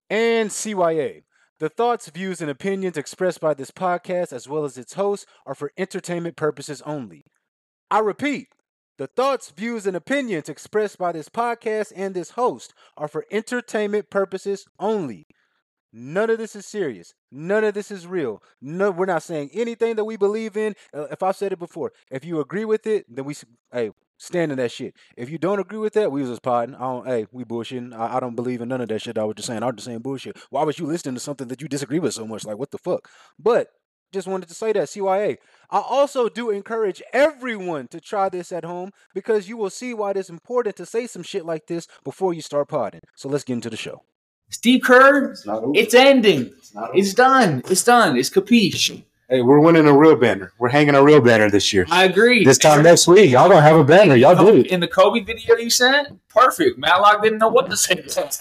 and CYA. The thoughts, views, and opinions expressed by this podcast, as well as its hosts, are for entertainment purposes only. I repeat, the thoughts, views, and opinions expressed by this podcast and this host are for entertainment purposes only. None of this is serious. None of this is real. No, we're not saying anything that we believe in. If I've said it before, if you agree with it, then hey, stand in that shit. If you don't agree with that, we was just podding. Hey, we bullshitting. I don't believe in none of that shit. I was just saying. I was just saying bullshit. Why was you listening to something that you disagree with so much? Like, what the fuck? But just wanted to say that CYA. I also do encourage everyone to try this at home because you will see why it is important to say some shit like this before you start podding. So let's get into the show. Steve Kerr, it's ending. It's done. It's done. It's capiche. Hey, we're winning a real banner. We're hanging a real banner this year. I agree. This time next week, y'all gonna have a banner. Y'all do it. In the Kobe video you sent, perfect. Matlock didn't know what to say.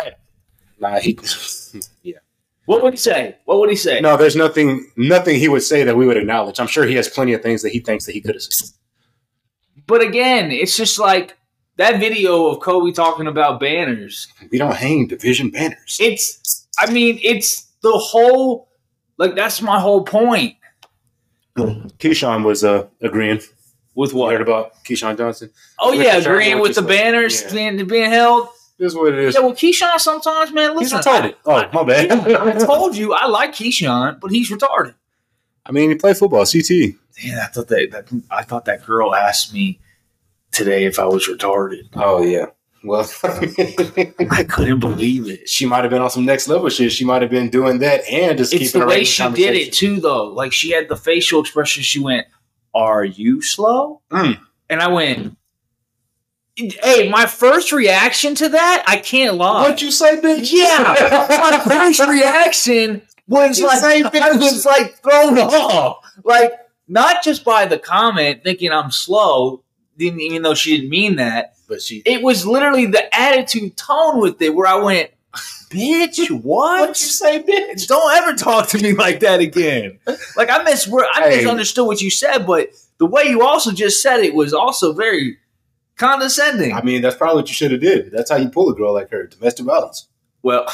Nah, yeah. What would he say? What would he say? No, there's nothing he would say that we would acknowledge. I'm sure he has plenty of things that he thinks that he could have said. But again, it's just like that video of Kobe talking about banners. We don't hang division banners. It's the whole, like, that's my whole point. Keyshawn was agreeing. With what? Heard about Keyshawn Johnson. Oh, yeah, agreeing with the banners being held. This is what it is. Yeah, well, Keyshawn sometimes, man, listen. He's retarded. My bad. I told you, I like Keyshawn, but he's retarded. I mean, he played football, CT. Man, I thought that girl asked me today if I was retarded. Oh, yeah. Well, I couldn't believe it. She might have been on some next level shit. She might have been doing that and just it's keeping the way she did it too, though. Like, she had the facial expression. She went, "Are you slow?" And I went, "Hey, my first reaction to that, I can't lie." What'd you say, bitch? Yeah, my first reaction was I was like thrown off. Like, not just by the comment, thinking I'm slow, even though she didn't mean that. But it was literally the attitude tone with it where I went, "Bitch, what? What'd you say, bitch? Don't ever talk to me like that again." Like, I misunderstood what you said, but the way you also just said it was also very condescending. I mean, that's probably what you should have did. That's how you pull a girl like her. Domestic violence. Well,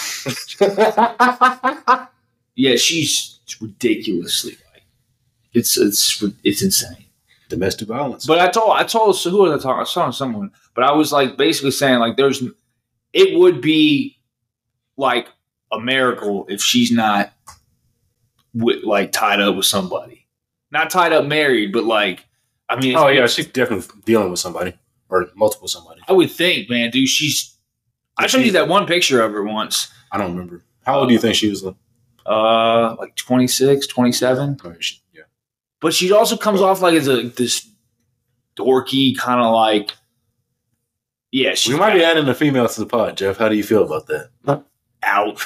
yeah, she's ridiculously like it's insane. Domestic violence. But I told so who was I talking? I saw someone, but I was like basically saying like it would be like a miracle if she's not like tied up with somebody, not tied up married, but like I mean. Oh yeah, she's definitely dealing with somebody or multiple somebody. I would think, man, dude. I showed you that one picture of her once. I don't remember. How old do you think she was? Like 26, 27. Yeah. But she also comes off like this dorky kind of like, yeah. We might be adding a female to the pod, Jeff. How do you feel about that? Out.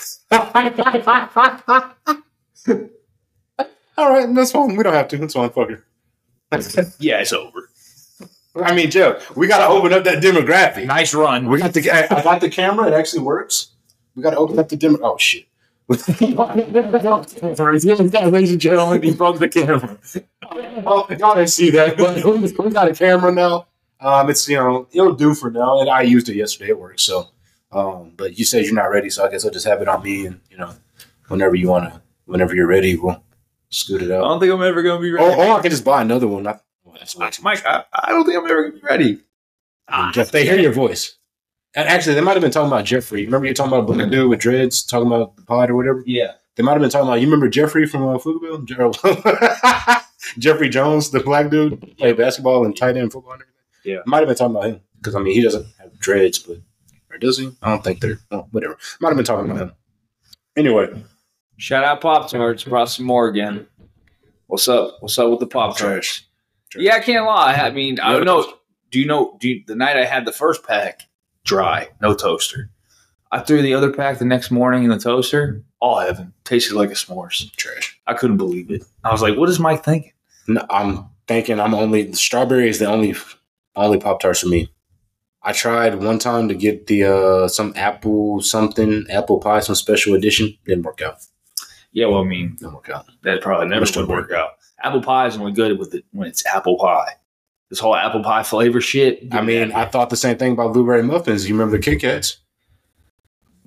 All right, that's fine. We don't have to. That's fine. Fuck her. Yeah, it's over. I mean, Jeff, we got to open up that demographic. Nice run. I got the camera. It actually works. We got to open up the demographic. Oh, shit. Ladies and gentlemen, he broke the camera. Y'all didn't see that, but we got a camera now. It's, it'll do for now. And I used it yesterday. It works. So, but you said you're not ready, so I guess I'll just have it on me. And, whenever you're ready, we'll scoot it out. I don't think I'm ever going to be ready. Or I can just buy another one. Mike, I don't think I'm ever going to be ready. Jeff, they hear your voice. And actually, they might have been talking about Jeffrey. Remember you talking about a black dude with dreads, talking about the pod or whatever? Yeah. They might have been talking about, you remember Jeffrey from Pflugerville? Jeffrey Jones, the black dude, played basketball and tight end football and everything. Yeah. Might have been talking about him. Because, he doesn't have dreads, but, or does he? I don't think whatever. Might have been talking about him. Anyway. Shout out Pop-Tarts. Brought some more again. What's up? What's up with the Pop-Tarts? Yeah, I can't lie. I mean, I don't know. Do you know the night I had the first pack, dry, no toaster. I threw the other pack the next morning in the toaster. All heaven. Tasted like a s'mores. Trash. I couldn't believe it. I was like, what is Mike thinking? No, I'm thinking the strawberry is the only Pop-Tarts for me. I tried one time to get the some apple pie, some special edition. Didn't work out. Yeah, well, I mean, didn't work out. That probably never would work out. Apple pie is only good when it's apple pie. This whole apple pie flavor shit. I mean, I thought the same thing about blueberry muffins. You remember the Kit Kats?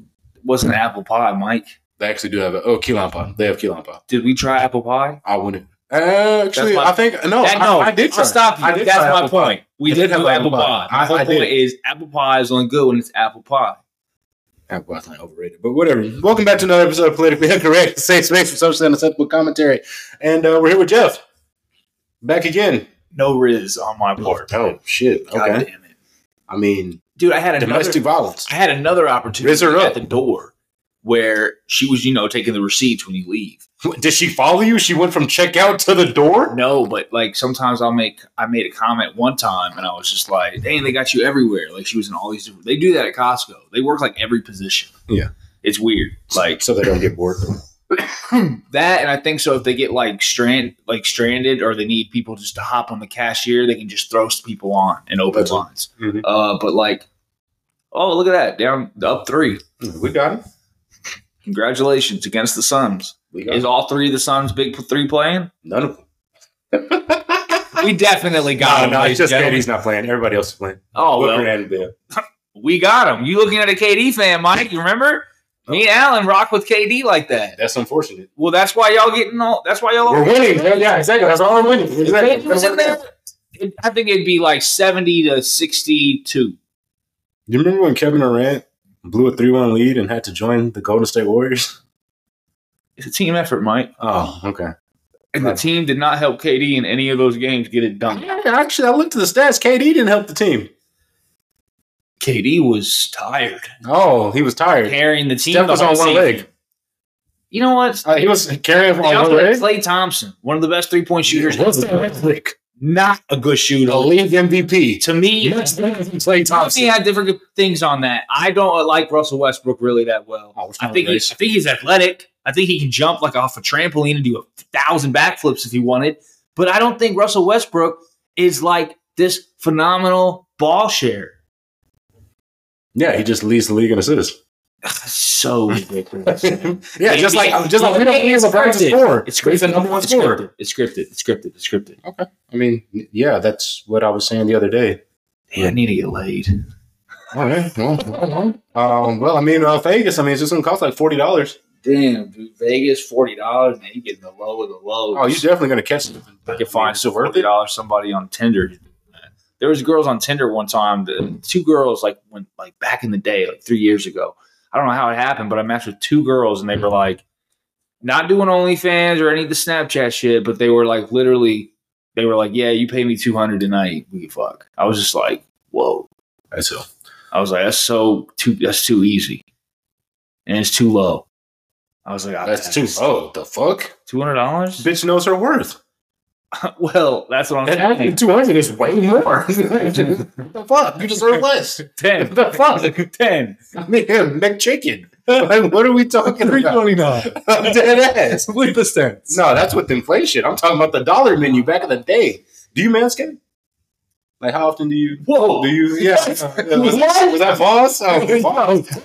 wasn't apple pie, Mike. They actually do have key lime pie. They have key lime pie. Did we try apple pie? I wouldn't. Actually, I think I did try. I'll stop you. I did That's try my apple point. pie. We I did have have apple pie. My whole point is apple pie is only good when it's apple pie. Apple pie's not overrated, but whatever. Welcome back to another episode of Politically Incorrect, safe space for social and acceptable commentary. And we're here with Jeff. Back again. No Riz on my part. Oh shit! Okay. God damn it. I mean, dude, I had domestic violence. I had another opportunity at the door where she was, taking the receipts when you leave. Did she follow you? She went from checkout to the door? No, but like sometimes I made a comment one time and I was just like, dang, they got you everywhere. Like she was in all these different. They do that at Costco. They work like every position. Yeah, it's weird. Like so they don't get bored. That, and I think so if they get stranded or they need people just to hop on the cashier, they can just throw people on and open lines. Mm-hmm. But like, oh, look at that, up 3. We got him. Congratulations against the Suns. Is all 3 of the Suns big 3 playing? None of them. We definitely got him. No, it's just KD's not playing. Everybody else is playing. Oh, well, we got him. You looking at a KD fan, Mike? You remember? Me and Alan rock with KD like that. That's unfortunate. Well, that's why y'all getting all. That's why y'all. We're winning. Yeah, exactly. That's all we're winning. Exactly. I think it'd be like 70-62. You remember when Kevin Durant blew a 3-1 lead and had to join the Golden State Warriors? It's a team effort, Mike. Oh, okay. And the team did not help KD in any of those games get it done. Actually, I looked at the stats. KD didn't help the team. KD was tired. Oh, he was tired. Carrying the team. Steph was on one leg. You know what? He was carrying on one leg. Klay Thompson, one of the best 3-point shooters. Not a good shooter. A league MVP. To me, Klay Thompson. He had different things on that. I don't like Russell Westbrook really that well. I think he's athletic. I think he can jump like off a trampoline and do 1,000 backflips if he wanted. But I don't think Russell Westbrook is like this phenomenal ball share. Yeah, he just leads the league in assists. So ridiculous. Yeah, just like we don't need a practice score. It's the number one scorer. It's scripted. Okay. I mean, yeah, that's what I was saying the other day. Yeah, I need to get laid. All right. Well, I mean, Vegas. I mean, it's just gonna cost like $40. Damn, dude, Vegas $40. Man, you getting the low of the lows. Oh, you're definitely gonna catch it. I can find $40 somebody on Tinder. There was girls on Tinder one time. 2 girls went back in the day, like 3 years ago. I don't know how it happened, but I matched with 2 girls, and they were like, not doing OnlyFans or any of the Snapchat shit, but they were like, literally, they were like, yeah, you pay me $200 tonight, we can fuck. I was just like, whoa. That's all. I was like, that's too easy, and it's too low. I was like, that's too low. The fuck? $200? Bitch knows her worth. Well, that's what I'm saying. 200 is way more. The fuck? You deserve less. 10. The fuck? 10. I mean, McChicken. Like, what are we talking about? $3.29. Dead ass. With the cents. No, that's with inflation. I'm talking about the dollar menu back in the day. Do you manscape? Like, how often do you? Whoa. Do you? Yeah. Was that boss? Oh, boss.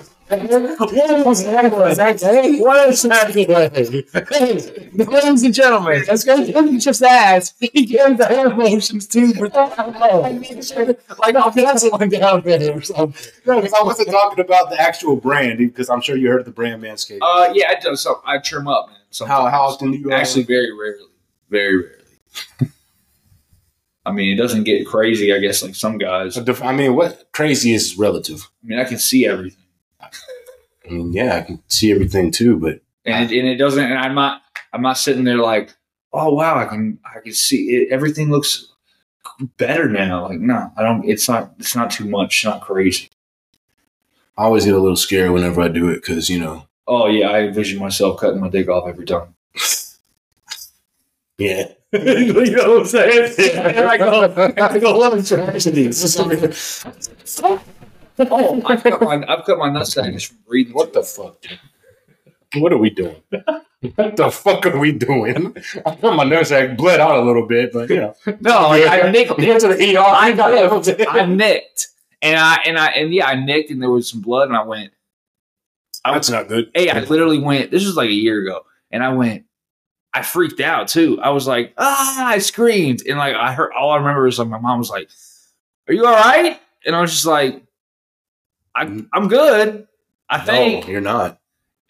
What exactly? Ladies and gentlemen, let's go. Just ask. He gave the hand motions too. Like I'll pass one down there or something. No, because I wasn't talking about the actual brand. Because I'm sure you heard of the brand Manscaped. Yeah, I do. So I trim up, man. How often do you? Actually, very rarely. Very rarely. I mean, it doesn't get crazy. I guess like some guys. I mean, what crazy is relative. I mean, I can see everything. I mean, yeah, I can see everything too, but it doesn't. And I'm not sitting there like, oh wow, I can see it. Everything looks better now. Like, no, I don't. It's not too much. It's not crazy. I always get a little scared whenever I do it because Oh yeah, I envision myself cutting my dick off every time. Yeah. You know what I'm saying? Yeah. I go love tragedies. Oh, I've cut my nutsack just from breathing. What the fuck, dude? What are we doing? What the fuck are we doing? I cut my nutsack, bled out a little bit, but No, I nicked. Get to the ER. I nicked, and I nicked, and there was some blood, and I went. That's not good. Hey, I literally went. This was like a year ago, and I went. I freaked out too. I was like, I screamed, and like I heard. All I remember is like my mom was like, "Are you all right?" And I was just like. I'm good. I think. No, you're not.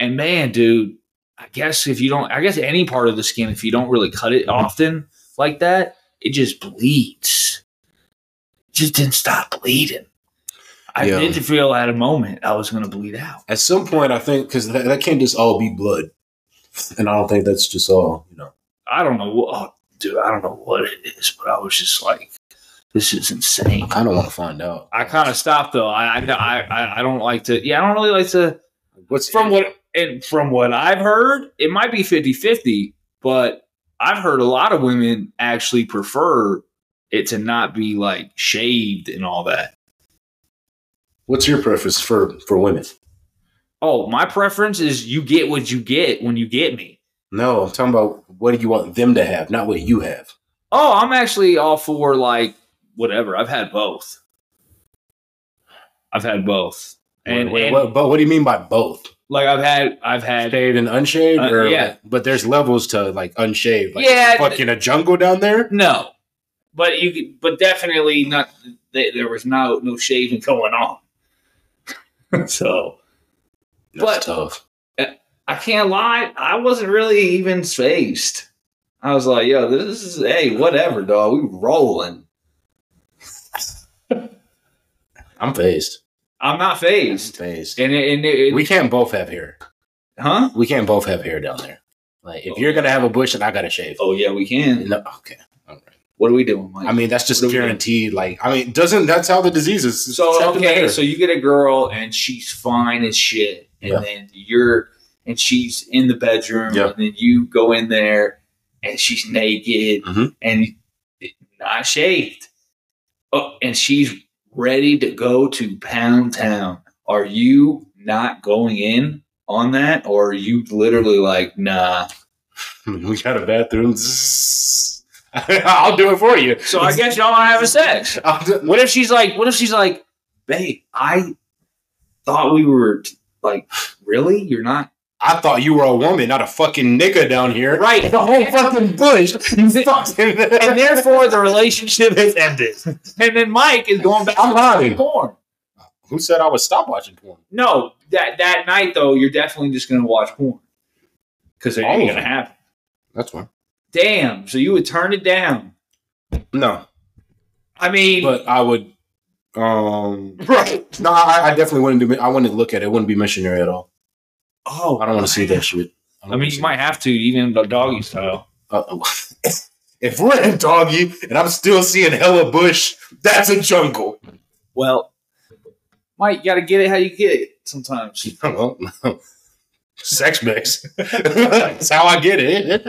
And man, dude, I guess any part of the skin, if you don't really cut it often like that, it just bleeds. It just didn't stop bleeding. I did feel at a moment I was going to bleed out. At some point, I think, because that can't just all be blood. And I don't think that's just all, I don't know. Dude, I don't know what it is, but I was just like, this is insane. I kind of want to find out. I kind of stopped, though. I don't like to. Yeah, I don't really like to. From what I've heard, it might be 50-50, but I've heard a lot of women actually prefer it to not be like shaved and all that. What's your preference for women? Oh, my preference is you get what you get when you get me. No, I'm talking about what do you want them to have, not what you have. Oh, I'm actually all for like whatever. I've had both. And but what do you mean by both? Like I've had shaved and unshaved, yeah. But there's levels to like unshaved. Like fucking a jungle down there. No, but definitely not. There was no shaving going on. So, that's tough. I can't lie. I wasn't really even phased. I was like, yo, this is, hey, whatever, dog. We rolling. I'm phased. I'm not phased. And we can't both have hair. Huh? We can't both have hair down there. Like, if you're going to have a bush, then I got to shave. Oh, yeah, we can. No, okay. All right. What are we doing, Mike? I mean, that's just guaranteed. Like, I mean, that's how the disease is. So, okay, so you get a girl and she's fine as shit. And then and she's in the bedroom. And then you go in there and she's naked and not shaved. Oh, and she's ready to go to Pound Town. Are you not going in on that? Or are you literally like, nah? We got a bathroom. I'll do it for you. So I guess y'all are having sex. What if she's like, babe, I thought we were like, really? You're not? I thought you were a woman, not a fucking nigga down here. Right. The whole fucking bush. And therefore the relationship has ended. And then Mike is going back to watching porn. Who said I would stop watching porn? No, that night though, you're definitely just going to watch porn. Because it ain't going to happen. That's fine. Damn. So you would turn it down? No. I mean. But I would. Right. No, I definitely wouldn't I wouldn't look at it. It wouldn't be missionary at all. Oh. I don't want to see that shit. I mean, you might have to, even the doggy style. If we're in doggy and I'm still seeing hella bush, that's a jungle. Well, Mike, you got to get it how you get it sometimes. No. Sex mix. That's how I get it.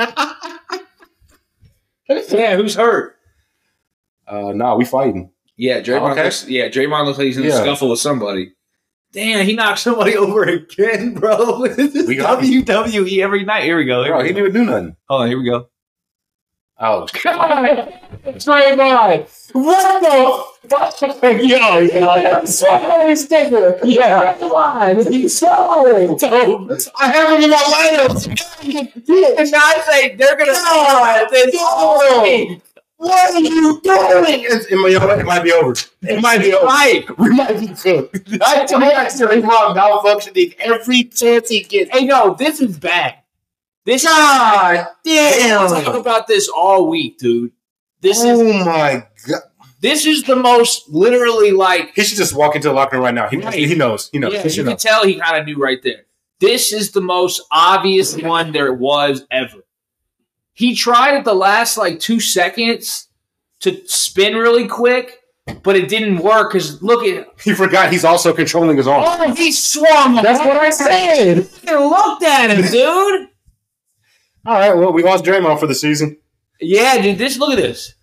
Yeah, who's hurt? Nah, we fighting. Yeah, Draymond looks like he's in a scuffle with somebody. Damn, he knocked somebody over again, bro. We got WWE every night. Here we go. Bro, he didn't even do nothing. Hold on, here we go. Oh, God. Draymond. What the fuck? Yo, sorry, sticker. Yeah. Come on. He's sorry. I have him in my lineup. And I say they're going to. What are you doing? It might be over. It might be over. Mike, we might be cooked. I told you malfunctioning every chance he gets. Hey, no, this is bad. God damn. We'll talk about this all week, dude. My God. This is the most literally like. He should just walk into the locker room right now. He knows. He knows. Yeah, you can tell he kind of knew right there. This is the most obvious one there was ever. He tried at the last 2 seconds to spin really quick, but it didn't work because look at. He forgot he's also controlling his arm. Oh, he swung. That's what I said. I looked at him, dude. All right, well, we lost Draymond for the season. Yeah, dude. Look at this.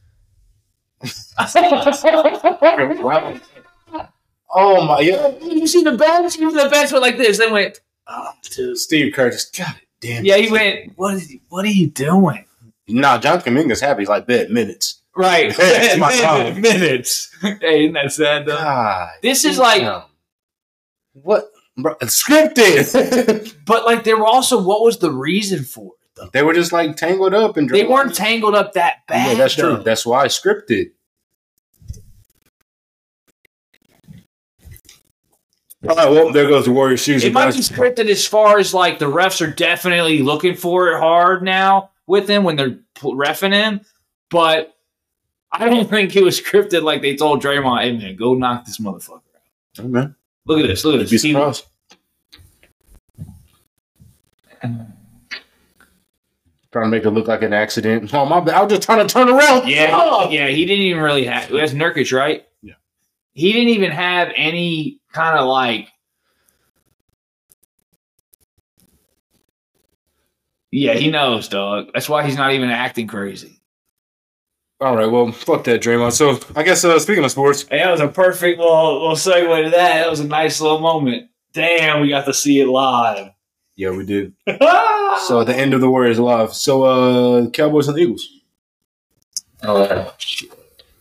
Oh my! Yeah. You see the bench? Even the bench went like this. They went. Oh, dude. Steve Kerr just got it. Damn. Yeah, he went. What are you doing? Nah, John Kuminga's happy. He's like, bet minutes. Right. Minutes. Hey, isn't that sad though? God, this is like what? Bro, it's scripted. But there were also what was the reason for it though? They were just tangled up and they weren't tangled up that bad. Yeah, that's though. true. That's why I scripted. All right, well, there goes the Warriors season. It might be scripted as far as like the refs are definitely looking for it hard now with him when they're reffing him, but I don't think it was scripted like they told Draymond, "Hey man, go knock this motherfucker out." Oh, man. Look at this. Look at this. Be surprised. Trying to make it look like an accident. Oh, my bad. I was just trying to turn around. Yeah, yeah. He didn't even really have. That's Nurkic, right? Yeah. He didn't even have any kind of like. Yeah, he knows, dog. That's why he's not even acting crazy. All right, well, fuck that, Draymond. So, I guess speaking of sports. Hey, that was a perfect little segue to that. That was a nice little moment. Damn, we got to see it live. Yeah, we did. So, the end of the Warriors live. So, Cowboys and Eagles. Oh, shit.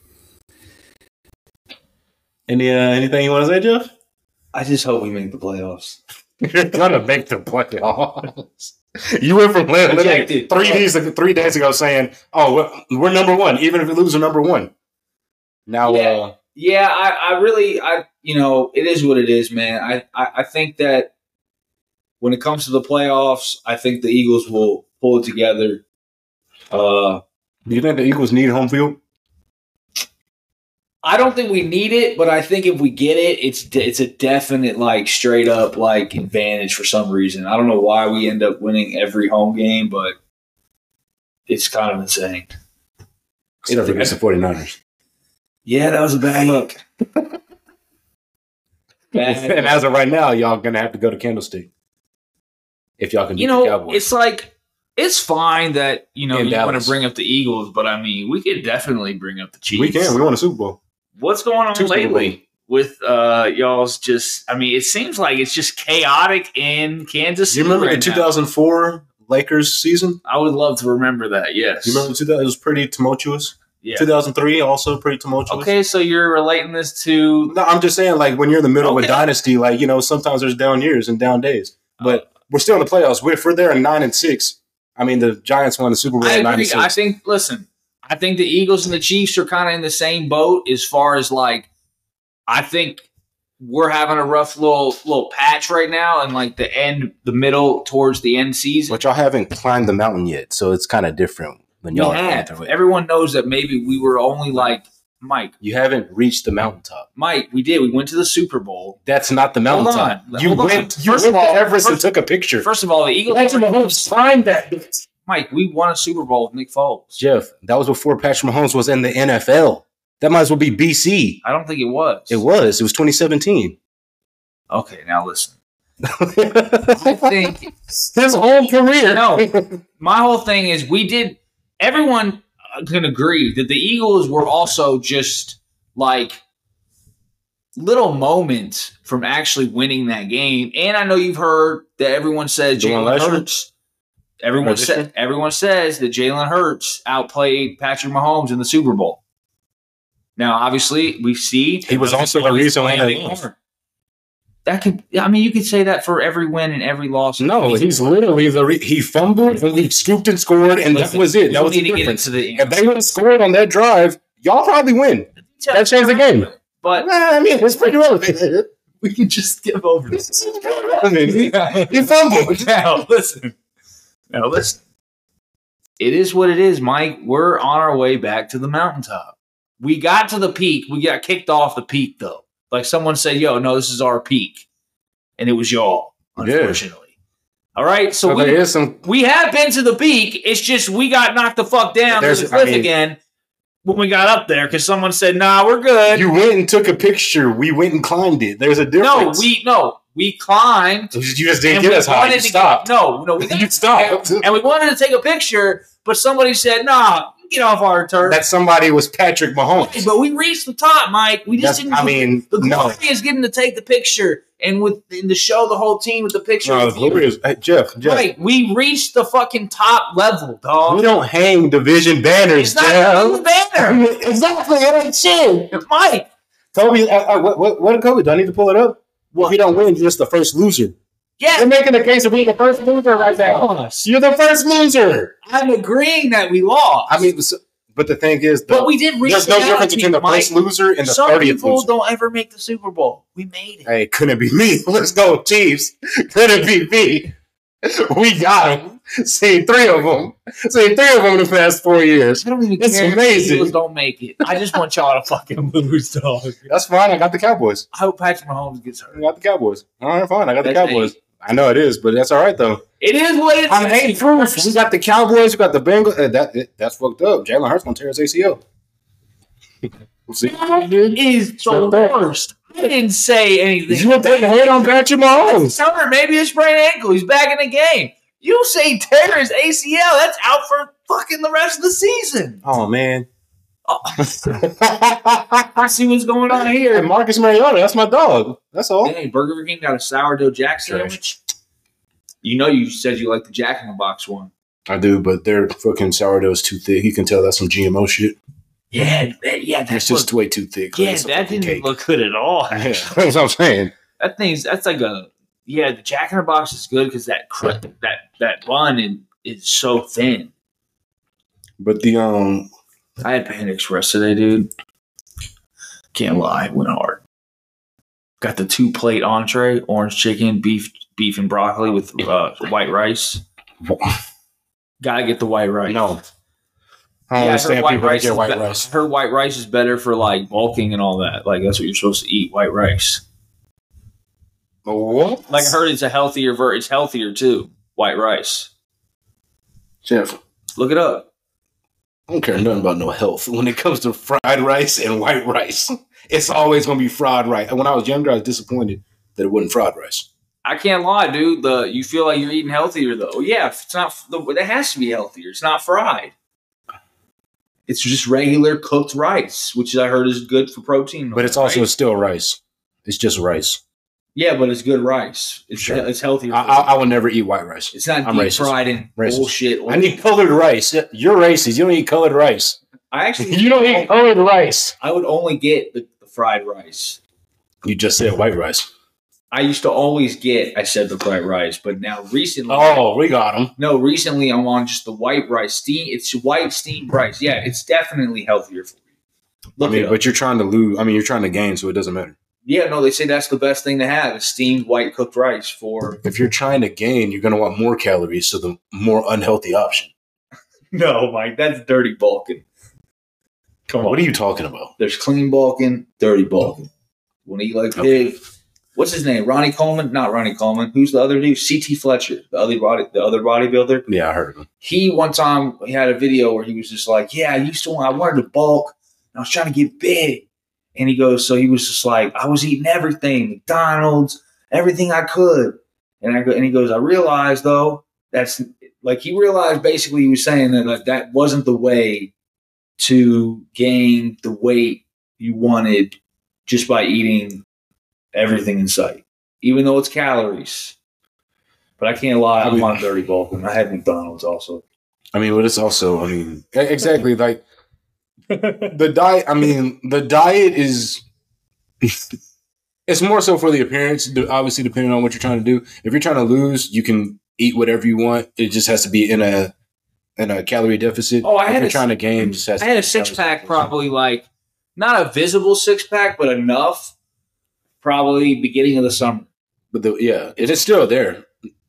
Anything you want to say, Jeff? I just hope we make the playoffs. You're going to make the playoffs. You went from literally 3 days ago saying, "Oh, we're number one, even if we lose, we're number one." Now, I really, it is what it is, man. I think that when it comes to the playoffs, I think the Eagles will pull it together. Do you think the Eagles need home field? I don't think we need it, but I think if we get it, it's a definite like straight up like advantage for some reason. I don't know why we end up winning every home game, but it's kind of insane. Except against the 49ers. Yeah, that was a bad look. And as of right now, y'all going to have to go to Candlestick. If y'all can beat the Cowboys. It's like, it's fine that, you want Dallas. to bring up the Eagles, but I mean, we could definitely bring up the Chiefs. We can. We won a Super Bowl. What's going on lately with y'all's just, I mean, it seems like it's just chaotic in Kansas City. You remember the 2004 Lakers season? I would love to remember that, yes. You remember it was pretty tumultuous? Yeah. 2003, also pretty tumultuous. Okay, so you're relating this to... No, I'm just saying, like, when you're in the middle of a dynasty, like, sometimes there's down years and down days. But we're still in the playoffs. If we're there in 9-6, I mean, the Giants won the Super Bowl in 96. I think the Eagles and the Chiefs are kind of in the same boat as far as, like, I think we're having a rough little patch right now and, like, the middle towards the end season. But y'all haven't climbed the mountain yet, so it's kind of different when y'all have. Everyone knows that maybe we were only, like, Mike. You haven't reached the mountaintop. Mike, we did. We went to the Super Bowl. That's not the mountaintop. You went to Everest and took a picture. First of all, the Eagles... Patrick Mahomes signed that. Mike, we won a Super Bowl with Nick Foles. Jeff, that was before Patrick Mahomes was in the NFL. That might as well be BC. I don't think it was. It was. It was 2017. Okay, now listen. I think... His whole career. No, my whole thing is everyone can agree that the Eagles were also just like little moments from actually winning that game. And I know you've heard that everyone says Jalen Hurts. Everyone says that Jalen Hurts outplayed Patrick Mahomes in the Super Bowl. Now, obviously, we see he was also the reason why they lost. You could say that for every win and every loss. No, he's literally he fumbled and he scooped and scored, and that was it. That was the difference. If they would have scored on that drive, y'all probably win. That changed the game. But it's pretty relevant. We can just skip over this. He fumbled. Now listen. It is what it is, Mike. We're on our way back to the mountaintop. We got to the peak. We got kicked off the peak, though. Like someone said, "Yo, no, this is our peak," and it was y'all. Unfortunately, all right. So we have been to the peak. It's just we got knocked the fuck down to the cliff again when we got up there because someone said, "Nah, we're good." You went and took a picture. We went and climbed it. There's a difference. We climbed. You just didn't get us high. You stopped. No, you stopped. And we wanted to take a picture, but somebody said, "Nah, get off our turf." That somebody was Patrick Mahomes. But we reached the top, Mike. We just didn't. The glory is getting to take the picture and to show the whole team with the picture. No, the glory is Jeff. Right, we reached the fucking top level, dog. We don't hang division banners. It's not a banner. Exactly. It ain't shit. Mike, Kobe, what did Kobe do? I need to pull it up. Well, if you don't win, you're just the first loser. Yeah. You're making the case of being the first loser right now. You're the first loser. I'm agreeing that we lost. I mean, But the thing is, but we did reach there's no difference between the first loser and the 30th loser. Some people don't ever make the Super Bowl. We made it. Hey, couldn't be me. Let's go, Chiefs. Couldn't be me. We got them. Seen 3 of them. Seen 3 of them in the past 4 years. I don't even It's care amazing. if the Eagles don't make it. I just want y'all to fucking lose, dog. That's fine. I got the Cowboys. I hope Patrick Mahomes gets hurt. I got the Cowboys. All right, fine. I got the That's Cowboys. I know it is, but that's all right, though. It is what it is. I hate proof. We got the Cowboys. We got the Bengals. That's fucked up. Jalen Hurts going to tear his ACL. We'll see. That is the worst. I didn't say anything. You want to hate on Patrick Mahomes? Summer, maybe a sprained ankle. He's back in the game. You say tear his ACL. That's out for fucking the rest of the season. Oh, man. I see what's going on here. And Marcus Mariota, that's my dog. That's all. Hey, Burger King got a sourdough jack sandwich. You know you said you like the Jack in the Box one. I do, but their fucking sourdough is too thick. You can tell that's some GMO shit. Yeah, It's just way too thick. Yeah, that didn't look good at all. Yeah, that's what I'm saying. That's like the Jack in the Box is good because that bun is so thin. But the I had Panda Express today, dude. Can't lie, went hard. Got the 2-plate entree, orange chicken, beef and broccoli with white rice. Gotta get the white rice. No. I don't understand people that get white rice. Her white rice is better for like bulking and all that. Like that's what you're supposed to eat, white rice. What? Like I heard it's a healthier it's healthier too. White rice. Jeff, look it up. I don't care nothing about no health. When it comes to fried rice and white rice, it's always gonna be fried rice. And when I was younger, I was disappointed that it wasn't fried rice. I can't lie, dude. You feel like you're eating healthier though. Yeah, it's not. It has to be healthier. It's not fried. It's just regular cooked rice, which I heard is good for protein. But it's also still rice. It's just rice. Yeah, but it's good rice. It's Sure. It's healthier. I would never eat white rice. It's not I'm deep racist. fried and Racist. bullshit. I need colored rice. You're racist. You don't eat colored rice. I actually You don't eat colored rice. I would only get the fried rice. You just said white rice. I used to always get, I said the fried rice, but now recently. Oh, we got them. No, recently I'm on just the white rice. It's white steamed rice. Yeah, it's definitely healthier for you. Look it up. But you're trying to lose. I mean, you're trying to gain, so it doesn't matter. Yeah, no, they say that's the best thing to have is steamed white cooked rice for. If you're trying to gain, you're going to want more calories, so the more unhealthy option. No, Mike, that's dirty bulking. Come on. What are you talking about? There's clean bulking, dirty bulking. Want to eat like pig? What's his name? Ronnie Coleman? Not Ronnie Coleman. Who's the other dude? C.T. Fletcher, the other bodybuilder. Yeah, I heard of him. He one time he had a video where he was just like, "Yeah, I wanted to bulk, and I was trying to get big." And he goes, so he was just like, I was eating everything, McDonald's, everything I could. And he goes, I realized though, that's like, he realized basically he was saying that like, that wasn't the way to gain the weight you wanted just by eating everything in sight, even though it's calories. But I can't lie, I'm on dirty bulk, and I had McDonald's also. I mean, but it's also, exactly like, the diet is it's more so for the appearance, obviously depending on what you're trying to do. If you're trying to lose, you can eat whatever you want. It just has to be in a calorie deficit. Oh, if you're trying to gain, just has I had a 6-pack, probably like not a visible 6-pack, but enough. Probably beginning of the summer. But it is still there.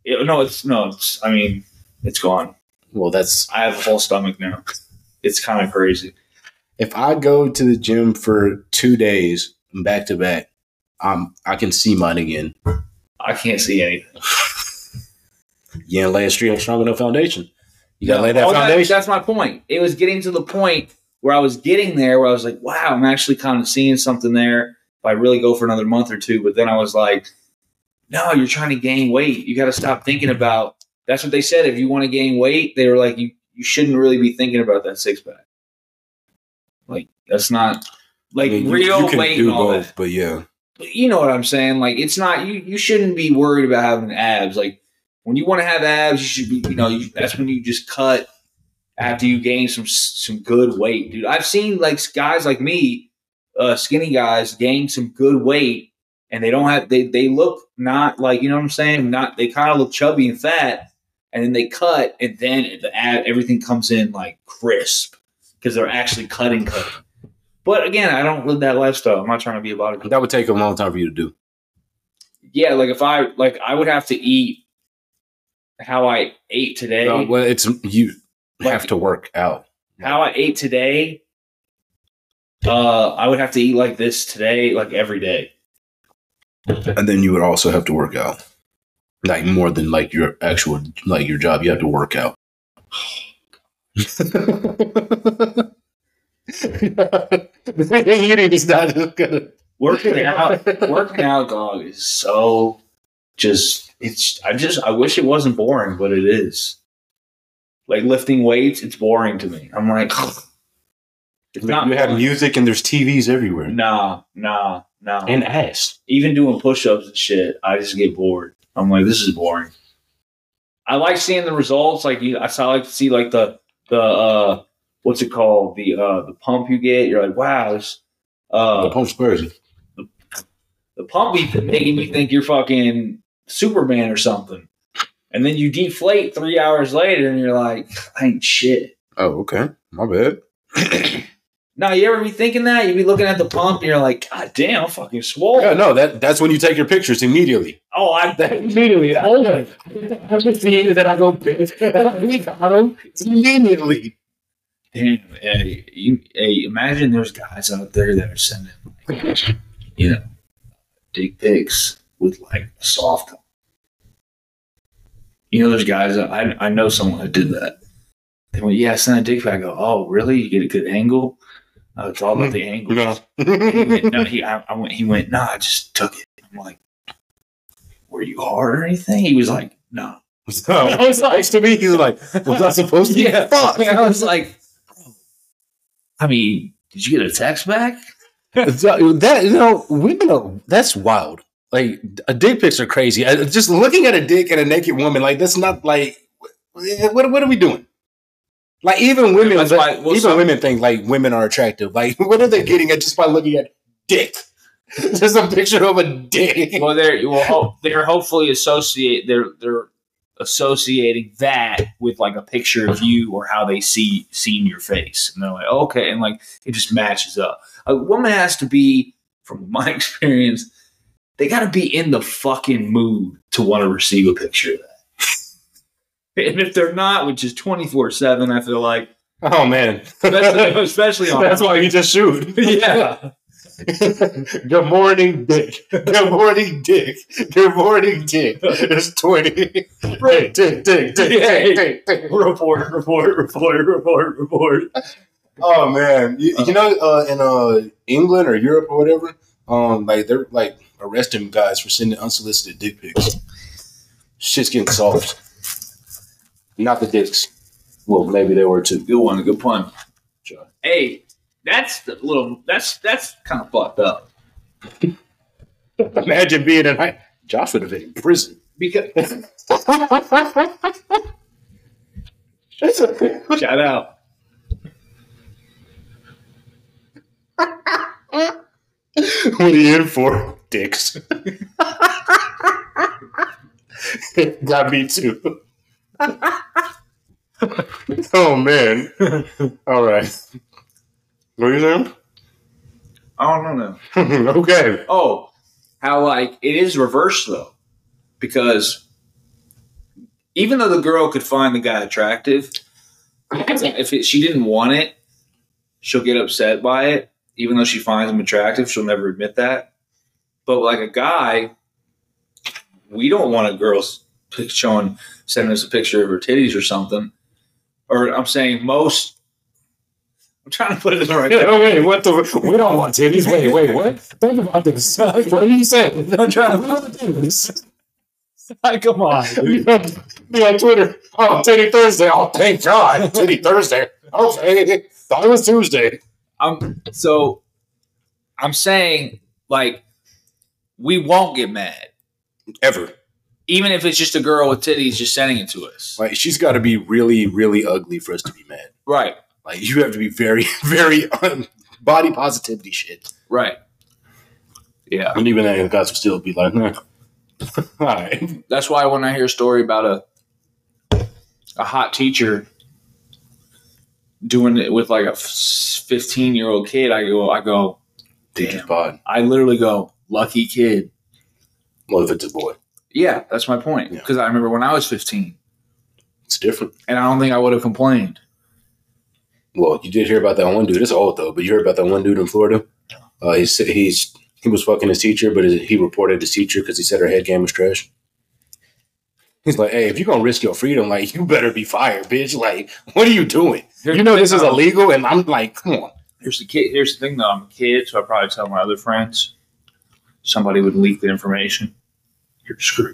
It's gone. Well, I have a whole stomach now. It's kind of crazy. If I go to the gym for 2 days back to back, I can see mine again. I can't see anything. You ain't lay a strong enough foundation. You gotta lay that foundation. That's my point. It was getting to the point where I was getting there, where I was like, "Wow, I'm actually kind of seeing something there." If I really go for another month or two, but then I was like, "No, you're trying to gain weight. You got to stop thinking about." That's what they said. If you want to gain weight, they were like, "You shouldn't really be thinking about that 6-pack." Like that's not like real weight and all that. But yeah, but you know what I'm saying. Like it's not you shouldn't be worried about having abs. Like when you want to have abs, you should be. That's when you just cut after you gain some good weight, dude. I've seen like guys like me, skinny guys, gain some good weight, and they don't have they look not like, you know what I'm saying. They kind of look chubby and fat, and then they cut, and then everything comes in like crisp. because they're actually cutting. But again, I don't live that lifestyle. I'm not trying to be a bodybuilder. That would take a long time for you to do. Yeah, like if I would have to eat how I ate today. Well, it's you have to work out. How I ate today, I would have to eat like this today, like every day. And then you would also have to work out. Like more than like your actual, like your job, you have to work out. Eating is not good. Working out, dog, is so I wish it wasn't boring, but it is. Like lifting weights, it's boring to me. I'm like, it's not. You have music and there's TVs everywhere. Nah. And ass. Even doing push-ups and shit, I just get bored. I'm like, this is boring. I like seeing the results. Like I like to see like the what's it called? The pump you get. You're like, wow, this the pump's crazy. The pump be making me think you're fucking Superman or something. And then you deflate 3 hours later and you're like, I ain't shit. Oh, okay. My bad. No, you ever be thinking that? You be looking at the pump and you're like, God damn, I'm fucking swole. Yeah, no, that's when you take your pictures immediately. Oh, immediately. I just see that I go immediately. Damn, hey, imagine there's guys out there that are sending, dick pics with like soft. There's guys. I know someone that did that. They went, "Yeah, send a dick pic." I go, "Oh, really? You get a good angle?" It's all about the angle. No. He went, "No, I just took it." I'm like, "Were you hard or anything?" He was like, "No." That was nice to me. He was like, "Was I supposed to?" Yeah. Fuck. I was like, I mean, did you get a text back? That women, that's wild. Like, dick pics are crazy. Just looking at a dick and a naked woman, like that's not like what are we doing? Like even women, women think like women are attractive. Like what are they getting at just by looking at dick? Just a picture of a dick. Well, they're hopefully they're associating that with like a picture of you or how they seen your face, and they're like, okay, and like it just matches up. A woman has to be, from my experience, they got to be in the fucking mood to want to receive a picture of that. And if they're not, which is 24/7, I feel like, oh man, especially on that's why you just shoot. Yeah. Good morning, Dick. Good morning, Dick. Good morning, Dick. It's 20. Right. Dick. Report. Oh man, you know, in England or Europe or whatever, like they're like arresting guys for sending unsolicited dick pics. Shit's getting soft. Not the dicks. Well, maybe they were too. Good one. Good pun. Hey. That's kind of fucked up. Imagine being in Josh would have been in prison. Because shout out. What are you in for? Dicks. Got me too. Oh man. All right. What are you saying? I don't know. Okay. Oh, how like it is reversed though, because even though the girl could find the guy attractive, if she didn't want it, she'll get upset by it. Even though she finds him attractive, she'll never admit that. But like a guy, we don't want a girl sending us a picture of her titties or something. Or I'm saying most. I'm trying to put it in the right way. Wait, what the? We don't want titties. Wait, what? Think about this. What are you saying? I'm trying to put titties. Come on. Be on Twitter. Oh, Titty Thursday. Oh, thank God. Titty Thursday. Okay. Thought it was Tuesday. I'm saying, like, we won't get mad. Ever. Even if it's just a girl with titties just sending it to us. Like, she's got to be really, really ugly for us to be mad. Right. Like, you have to be very, very body positivity shit. Right. Yeah. And even then, guys will still be like, nah. All right. That's why when I hear a story about a hot teacher doing it with like a 15-year-old kid, I go, damn. I literally go, lucky kid. Well, if it's a boy. Yeah, that's my point. Because I remember when I was 15. It's different. And I don't think I would have complained. Well, you did hear about that one dude. It's old, though. But you heard about that one dude in Florida? He was fucking his teacher, but he reported his teacher because he said her head game was trash. He's like, hey, if you're going to risk your freedom, like, you better be fired, bitch. Like, what are you doing? You know this is illegal, and I'm like, come on. Here's the thing, though. I'm a kid, so I probably tell my other friends. Somebody would leak the information. You're screwed.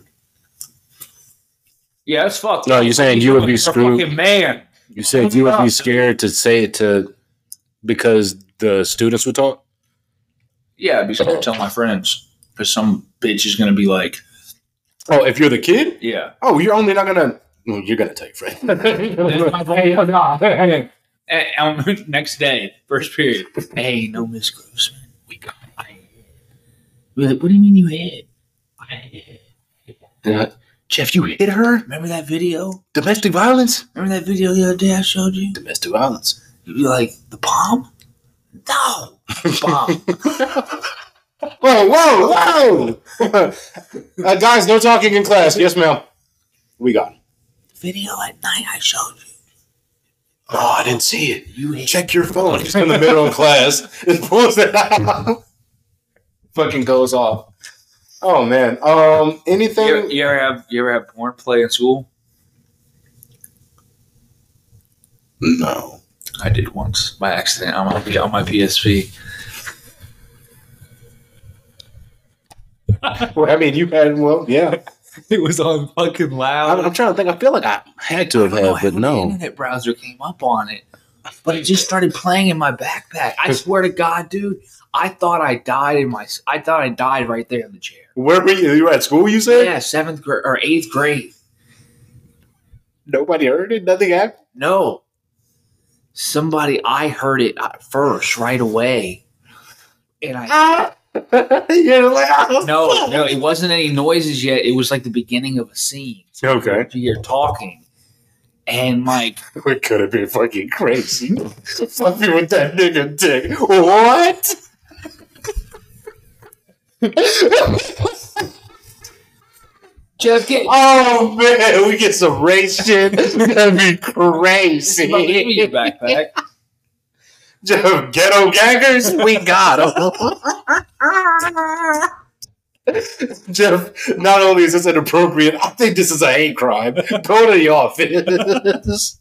Yeah, that's fucked. No, you're saying you would be screwed. Fucking man. You said you would be scared to say it because the students would talk? Yeah, I'd be scared to tell my friends. Because some bitch is going to be like... Oh, if you're the kid? Yeah. Oh, you're only not going to... Well, you're going to tell your friend. Next day, first period. Hey, no, Miss Grossman. We're like, what do you mean you hit? Jeff, you hit her? Remember that video? Domestic violence? Remember that video the other day I showed you? Domestic violence. You'd be like, the palm? No. Palm. Whoa. Guys, no talking in class. Yes, ma'am. We got it. Video at night I showed you. Oh, I didn't see it. You check your phone. He's in the middle of class. It pulls it out. Fucking goes off. Oh man. Anything? You ever have porn play in school? No. I did once by accident on my PSP. Well, I mean, you had yeah. It was on fucking loud. I'm trying to think. I feel like I had to have had, but no. The internet browser came up on it, but it just started playing in my backpack. I swear to God, dude, I thought I died right there in the chair. Where were you? You were at school, you said? Yeah, 7th grade or 8th grade. Nobody heard it? Nothing happened? No. I heard it first right away, and I. You're like, oh, no, it wasn't any noises yet. It was like the beginning of a scene. So okay. You're talking, and like, we could have been fucking crazy. Fucking with that nigga dick. What? Jeff, oh man, we get some race shit. That'd be crazy. Give me your backpack. Jeff, ghetto gaggers, we got them. Jeff, not only is this inappropriate, I think this is a hate crime. Go to the office.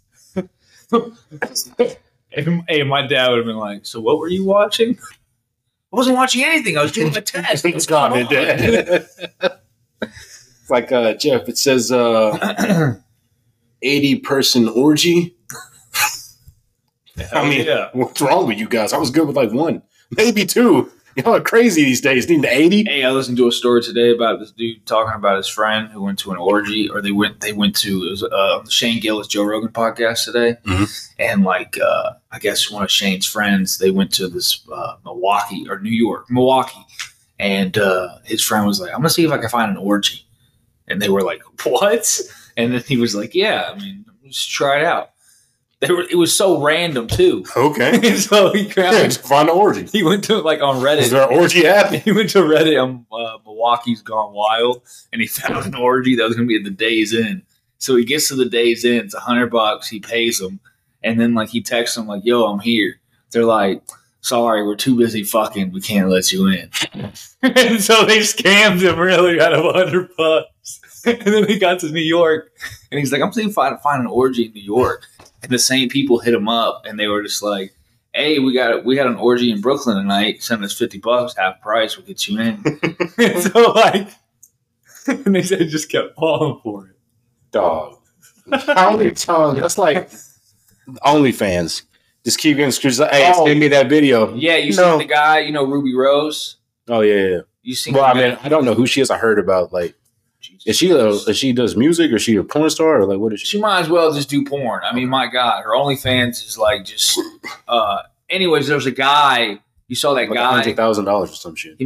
Hey, my dad would have been like, so what were you watching? I wasn't watching anything. I was doing a test. It's gone, Dad. It's like, Jeff, it says 80-person orgy. I mean, what's wrong with you guys? I was good with like 1, maybe 2. Y'all are crazy these days. Needing 80. Hey, I listened to a story today about this dude talking about his friend who went to an orgy, or they went to, it was Shane Gillis, Joe Rogan podcast today. Mm-hmm. And like, I guess one of Shane's friends, they went to this Milwaukee. And his friend was like, I'm going to see if I can find an orgy. And they were like, what? And then he was like, yeah, I mean, just try it out. It was so random too. Okay. So he just find an orgy. He went to like on Reddit. Is there an orgy app? He went to Reddit on Milwaukee's Gone Wild, and he found an orgy that was going to be at the Days Inn. So he gets to the Days Inn. It's $100. He pays them, and then like he texts them like, "Yo, I'm here." They're like, "Sorry, we're too busy fucking. We can't let you in." And so they scammed him really out of $100. And then he got to New York, and he's like, "I'm thinking find an orgy in New York." And the same people hit him up, and they were just like, "Hey, we got an orgy in Brooklyn tonight. Send us $50, half price. We'll get you in." And so like, and they said just kept falling for it. Dog, how many times? That's like OnlyFans. Just keep getting screwed. Hey, send me that video. Yeah, you seen the guy? You know Ruby Rose? Oh yeah. You seen? Well, I mean, I don't know who she is. I heard about like. Is she does music, or is she a porn star, or like what is she? She might as well just do porn. I mean, my God, her OnlyFans is like just. Anyways, there was a guy. You saw that guy. $100,000 or some shit.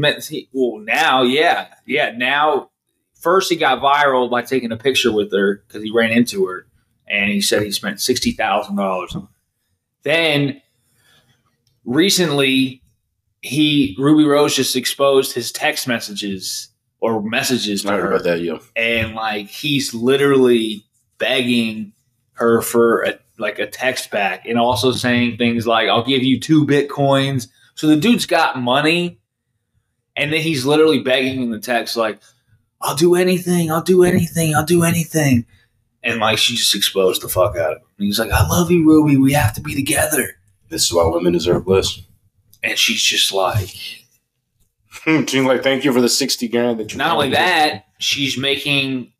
Now, first he got viral by taking a picture with her because he ran into her, and he said he spent $60,000 on her. Then recently, Ruby Rose just exposed his text messages or messages to I heard her. about that, yeah. And like he's literally begging her for a text back, and also saying things like, "I'll give you 2 Bitcoins." So the dude's got money, and then he's literally begging in the text like, "I'll do anything, I'll do anything, I'll do anything." And like she just exposed the fuck out of him. And he's like, "I love you, Ruby. We have to be together." This is why women deserve bliss. And she's just like, she's like, "Thank you for the 60 grand that you." Not only that, she's marketing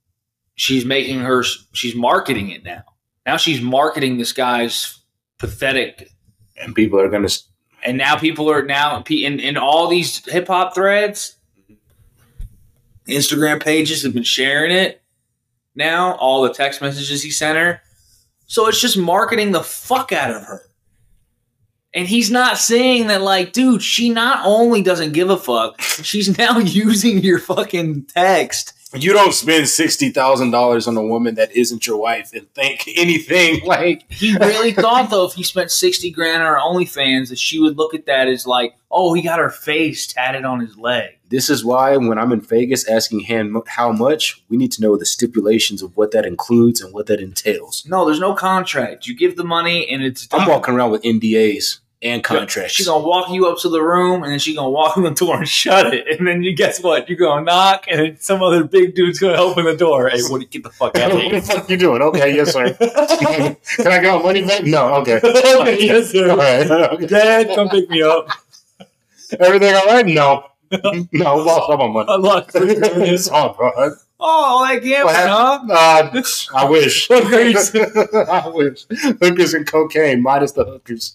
it now. Now she's marketing this guy's pathetic. And people are going to. And now people are in all these hip hop threads, Instagram pages have been sharing it now, all the text messages he sent her. So it's just marketing the fuck out of her. And he's not saying that, like, dude, she not only doesn't give a fuck, she's now using your fucking text. You don't spend $60,000 on a woman that isn't your wife and think anything like. He really thought, though, if he spent 60 grand on her OnlyFans, that she would look at that as like, oh, he got her face tatted on his leg. This is why when I'm in Vegas asking him how much, we need to know the stipulations of what that includes and what that entails. No, there's no contract. You give the money and it's done. I'm walking around with NDAs and contracts. She's going to walk you up to the room, and then she's going to walk in the door and shut it. And then you guess what? You're going to knock, and then some other big dude's going to open the door. Hey, get the fuck out of here. What the fuck you doing? Okay, yes, sir. Can I get my money back? No, okay. Okay, yes, sir. All right. Okay. Dad, come pick me up. Everything all right? No. No, lost all my money. I lost It's all right. Oh, that gambling, huh? I wish. Hookers. I wish. Hookers and cocaine, minus the hookers.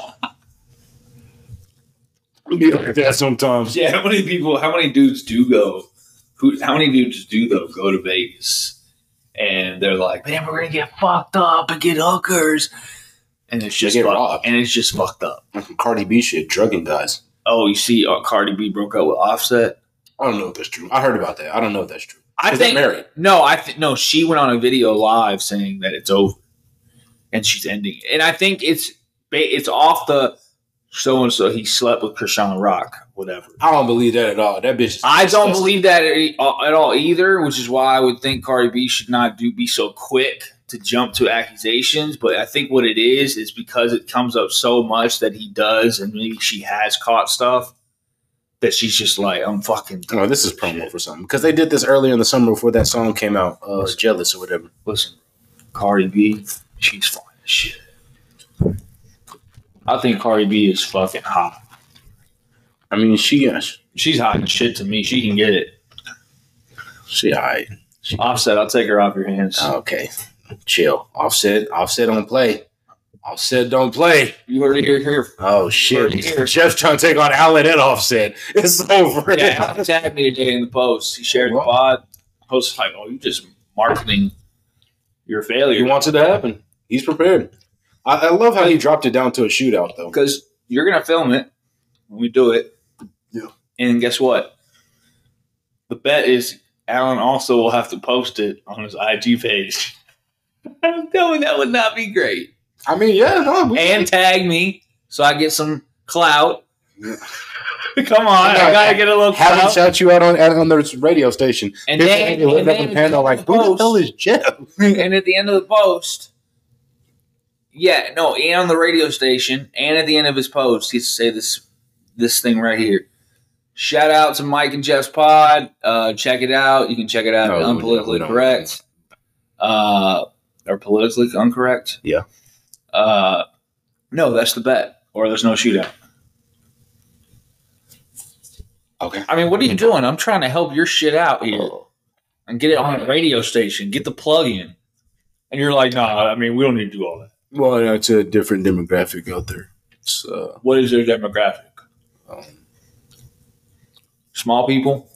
Be like that sometimes. Yeah, how many dudes do go? How many dudes do though go to Vegas, and they're like, man, we're gonna get fucked up and get hookers, and it's just robbed. And it's just fucked up. Cardi B shit, drugging guys. Oh, you see, Cardi B broke up with Offset. I don't know if that's true. I heard about that. I don't know if that's true. I think married. No, she went on a video live saying that it's over, and she's ending it. And I think it's off the so and so he slept with Krishan Rock, whatever. I don't believe that at all. That bitch is I don't believe that at all either, which is why I would think Cardi B should not be so quick to jump to accusations. But I think what it is because it comes up so much that he does, and maybe she has caught stuff that she's just like, I'm fucking. No, this is promo for something because they did this earlier in the summer before that song came out, Jealous or whatever. Listen, Cardi B, she's fine as shit. I think Cardi B is fucking hot. I mean, she's hot as shit to me. She can get it. She all right. Offset, I'll take her off your hands. Okay, chill. Offset don't play. Offset don't play. You heard it here. Oh shit! Jeff's trying to take on Allen and Offset. It's over. Yeah, he tagged me today in the post. He shared the pod. I was like, "Oh, you just marketing your failure." He wants it to happen. He's prepared. I love how he dropped it down to a shootout, though. Because you're going to film it when we do it. Yeah. And guess what? The bet is Alan also will have to post it on his IG page. I'm telling you, that would not be great. I mean, yeah. No, and tag me so I get some clout. Yeah. Come on. I got to get a little clout. Have him shout you out on the radio station. And then who the hell is Jeff? And at the end of the post... Yeah, no, and on the radio station, and at the end of his post, he has to say this thing right here. Shout out to Mike and Jeff's pod. Check it out. You can check it out at Unpolitically Correct. Or Politically Uncorrect. Yeah. No, that's the bet. Or there's no shootout. Okay. I mean, what are you doing? I'm trying to help your shit out here. And get it on a radio station. Get the plug in. And you're like, nah, I mean, we don't need to do all that. Well, it's a different demographic out there. It's, what is their demographic? Small people?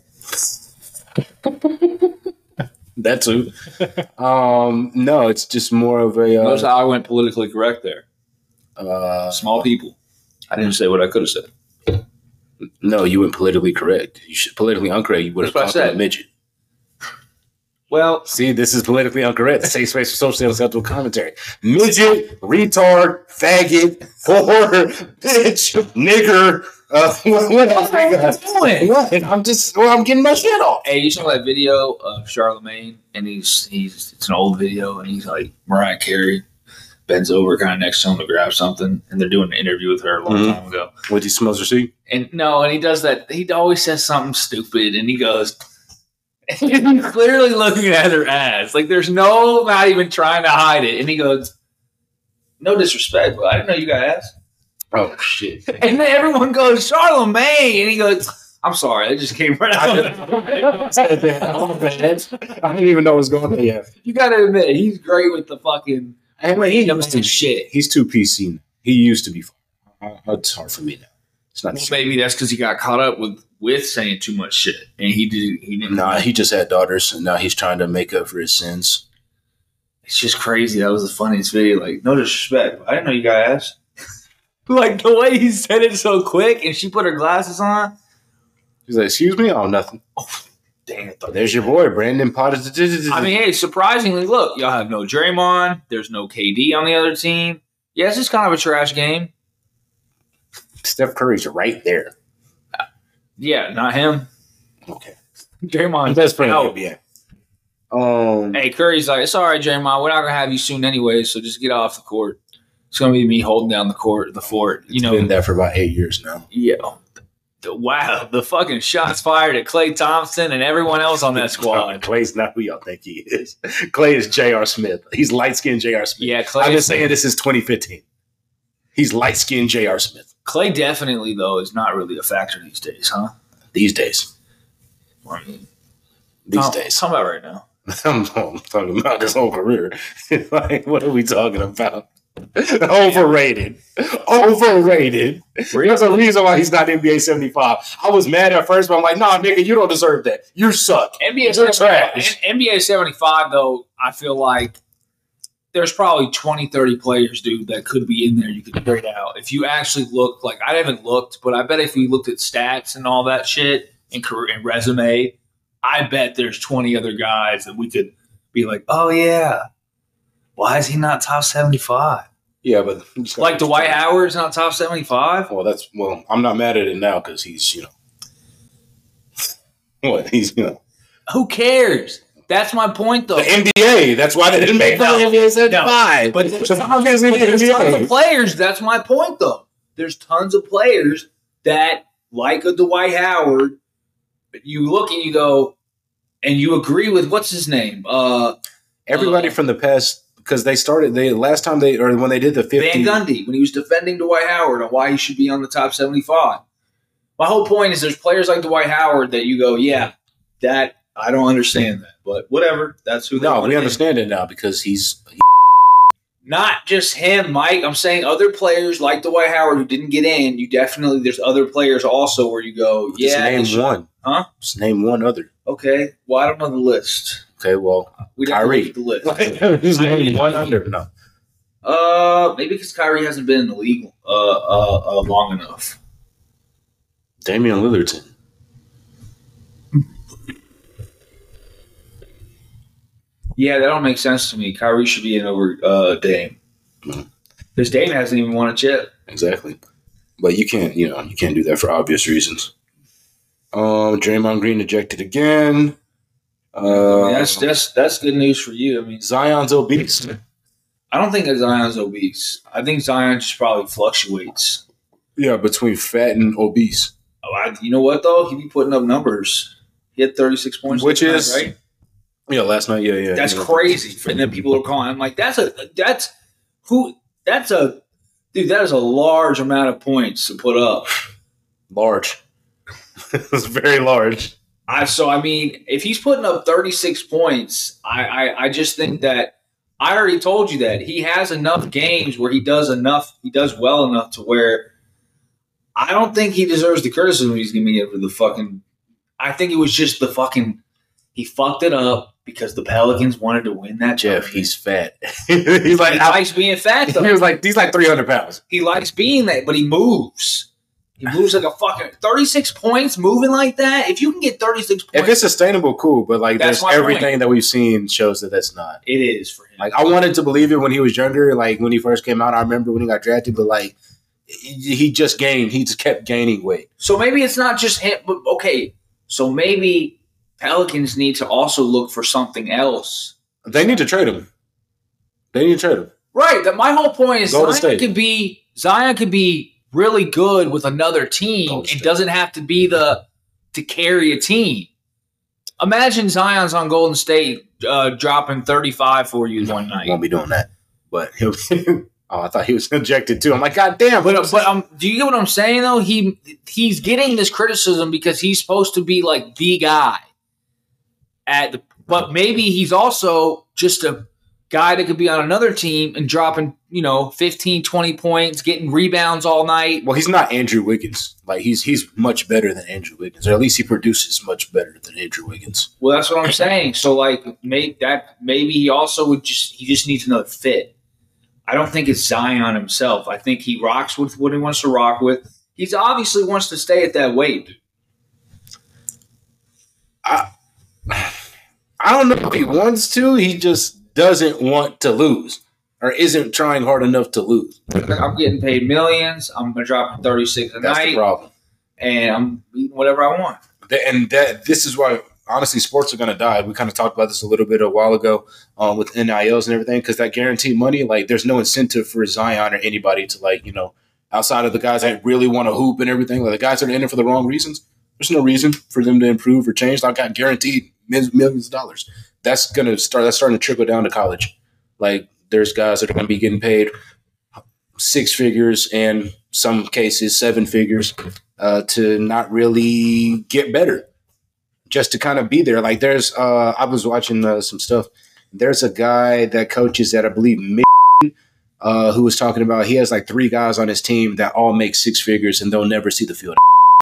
That too. No, it's just more of a... Notice how I went politically correct there. Small people. I didn't say what I could have said. No, you went politically correct. You should politically incorrect. You would have called him a midget. Well, see, this is politically incorrect. Safe space for socially acceptable commentary. Midget, retard, faggot, whore, bitch, nigger. What else we got? What? I'm getting my shit off. hey, you saw that video of Charlemagne, and it's an old video, and he's like Mariah Carey bends over kind of next to him to grab something, and they're doing an interview with her a long time ago. What, he smells her seat? And he does that. He always says something stupid, and he goes, and he's clearly looking at her ass. Like, there's not even trying to hide it. And he goes, no disrespect, but I didn't know you got ass. Oh, shit. And then everyone goes, Charlemagne. And he goes, I'm sorry, it just came right out of I didn't even know what was going on yet. You got to admit, he's great with the fucking shit. He's too PC now. He used to be. It's hard for me now. It's not. Well, maybe that's because he got caught up with saying too much shit, and he didn't. Nah, he just had daughters, and now he's trying to make up for his sins. It's just crazy. That was the funniest video. Like, no disrespect, but I didn't know you got ass. Like, the way he said it so quick, and she put her glasses on. He's like, excuse me? Oh, nothing. Oh, dang it. There's your boy, Brandon Potter. I mean, hey, surprisingly, look, y'all have no Draymond. There's no KD on the other team. Yeah, it's just kind of a trash game. Steph Curry's right there. Yeah, not him. Okay. Draymond. Best friend. No. Yeah. Hey, Curry's like, it's all right, Draymond. We're not going to have you soon anyway, so just get off the court. It's going to be me holding down the fort. It's been there for about 8 years now. Yeah. Wow, the fucking shots fired at Klay Thompson and everyone else on that squad. Klay's not who y'all think he is. Klay is J.R. Smith. He's light-skinned J.R. Smith. Yeah, Klay. I've been saying this since 2015. He's light-skinned J.R. Smith. Klay definitely, though, is not really a factor these days, huh? These days. I mean, these days. Talk about right now. I'm talking about his whole career. Like, what are we talking about? Overrated. There's a reason why he's not NBA 75. I was mad at first, but I'm like, nah, nigga, you don't deserve that. You suck. NBA You're trash. NBA 75, though, I feel like there's probably 20, 30 players, dude, that could be in there you could trade out. If you actually look, like, I haven't looked, but I bet if we looked at stats and all that shit and career and resume, I bet there's 20 other guys that we could be like, oh, yeah, why is he not top 75? Yeah, but like Dwight Howard's not top 75? Well, I'm not mad at it now because he's, Who cares? That's my point, though. The NBA. That's why they didn't make the NBA 75. But there's tons of players. That's my point, though. There's tons of players that, like a Dwight Howard, you look and you go, and you agree with what's his name? Everybody from the past, because when they did the 50. Van Gundy, when he was defending Dwight Howard on why he should be on the top 75. My whole point is there's players like Dwight Howard that you go, yeah, that I don't understand that, but whatever. That's who. No, we understand it now because he's not just him, Mike. I'm saying other players like Dwight Howard who didn't get in. There's other players also where you go, yeah. Just name one. Huh? Just name one other. Okay. Well, I don't know the list. Okay. Well, we'd Kyrie. have to look at the list. Just name one under. No. Maybe because Kyrie hasn't been in the league long enough. Damian Lillard. Yeah, that don't make sense to me. Kyrie should be in over Dame. Because Dame hasn't even won a chip. Exactly. But you can't do that for obvious reasons. Draymond Green ejected again. That's good news for you. I mean, Zion's obese. I don't think that Zion's obese. I think Zion just probably fluctuates. Yeah, between fat and obese. You know what though? He be putting up numbers. He had 36 points, which is right. Yeah, last night. Yeah. That's crazy. And then people are calling. I'm like, that is a large amount of points to put up. Large. It's very large. If he's putting up 36 points, I just think that I already told you that he has enough games where he does well enough to where I don't think he deserves the criticism he's going to get for the fucking. I think it was just the fucking. He fucked it up because the Pelicans wanted to win that. Jeff, he's fat. He likes being fat, though. He's like 300 pounds. He likes being that, but he moves. He moves like a fucking 36 points, moving like that. If you can get 36 points, if it's sustainable, cool. But like, That's there's my everything point. that we've seen shows that that's not. it is for him. Like, I wanted to believe it when he was younger, like when he first came out. I remember when he got drafted, but like, he just kept gaining weight. So maybe it's not just him. But okay, so maybe Pelicans need to also look for something else. They need to trade him. Right. That my whole point is Golden Zion State. could be really good with another team. Golden It State. doesn't have to be to carry a team. Imagine Zion's on Golden State dropping 35 for you one night. Won't be doing that. But he'll. Oh, I thought he was injected too. I'm like, God damn. But do you get what I'm saying though? He's getting this criticism because he's supposed to be like the guy but maybe he's also just a guy that could be on another team and dropping, 15, 20 points, getting rebounds all night. Well, he's not Andrew Wiggins. Like, he's much better than Andrew Wiggins, or at least he produces much better than Andrew Wiggins. Well, that's what I'm saying. So like maybe he also he just needs another fit. I don't think it's Zion himself. I think he rocks with what he wants to rock with. He's obviously wants to stay at that weight. I don't know if he wants to. He just doesn't want to lose, or isn't trying hard enough to lose. I'm getting paid millions. I'm dropping 36 a That's night, the problem. and I'm eating whatever I want. This is why, honestly, sports are going to die. We kind of talked about this a little bit a while ago with NILs and everything, because that guaranteed money, like, there's no incentive for Zion or anybody to, like, outside of the guys that really want to hoop and everything, like the guys that are in it for the wrong reasons, there's no reason for them to improve or change. Like, got guaranteed millions of dollars. That's starting to trickle down to college. Like, there's guys that are going to be getting paid 6 figures and some cases 7 figures to not really get better, just to kind of be there. Like, there's I was watching some stuff. There's a guy that coaches at, I believe, who was talking about he has like 3 guys on his team that all make 6 figures and they'll never see the field.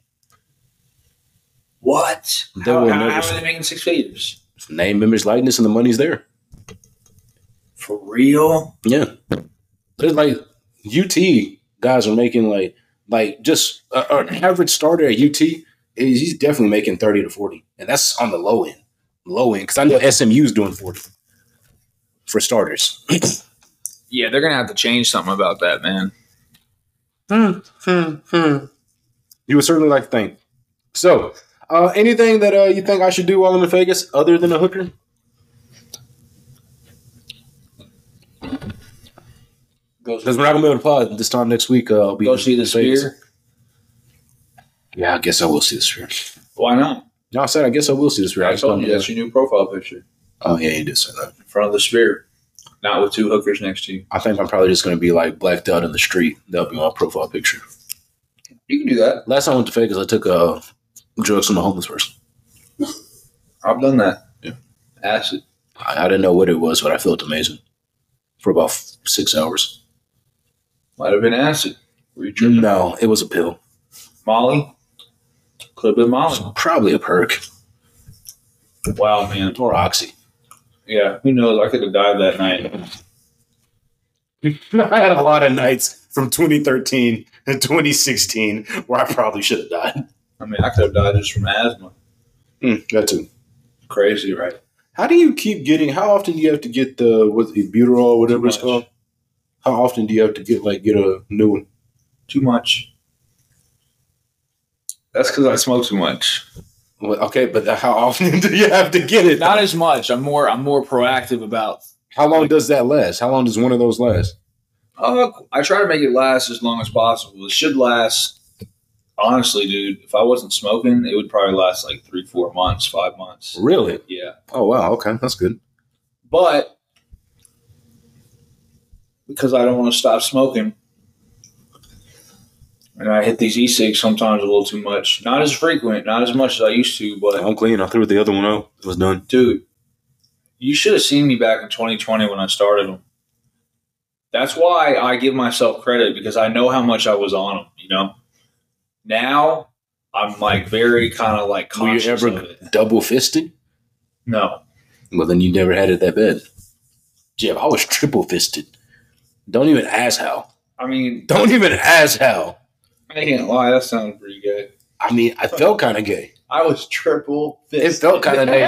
What? How are they making 6 figures? Name, image, likeness, and the money's there. For real? Yeah. There's like UT guys are making like just an average starter at UT. He's definitely making 30 to 40. And that's on the low end. Because I know SMU's doing 40 for starters. Yeah, they're going to have to change something about that, man. You would certainly like to think. So, anything that you think I should do while I'm in Vegas other than a hooker? Because we're not going to be able to pod this time next week. I'll be Go see the Sphere? Yeah, I guess I will see the Sphere. Why not? No, I said I guess I will see the Sphere. I told you that's your new profile picture. Oh, yeah, you did say that. In front of the Sphere. Not with 2 hookers next to you. I think I'm probably just going to be like blacked out in the street. That'll be my profile picture. You can do that. Last time I went to Vegas, I took drugs from the homeless person. I've done that. Yeah. Acid. I didn't know what it was, but I felt amazing for about 6 hours. Might have been acid. Were you tripping? No, it was a pill. Molly? Could have been Molly. Probably a perk Wow, man. or oxy. Yeah, who knows? I could have died that night. I had a lot of nights from 2013 and 2016 where I probably should have died. I mean, I could have died just from asthma. That too. Crazy, right? How do you keep getting? How often do you have to get the Buterol, whatever it's called? How often do you have to get a new one? Too much. That's because I smoke too much. Well, okay, but how often do you have to get it? Not as much. I'm more proactive about. How long does that last? How long does one of those last? I try to make it last as long as possible. It should last. Honestly, dude, if I wasn't smoking, it would probably last like 3-4 months, 5 months. Really? Yeah. Oh wow. Okay, that's good. But because I don't want to stop smoking, and I hit these e-cigs sometimes a little too much. Not as frequent, not as much as I used to, but I'm clean. I threw the other one out. It was done. dude, you should have seen me back in 2020 when I started them. That's why I give myself credit, because I know how much I was on them, Now, I'm like very kind of like conscious Were you of ever it. double fisted? No. Well, then you never had it that bad. Jeff, I was triple fisted. Don't even ask how. I mean, Don't even ask how. I can't lie, that sounds pretty good. I mean, I felt kind of gay. I was triple It fist. felt kind of gay.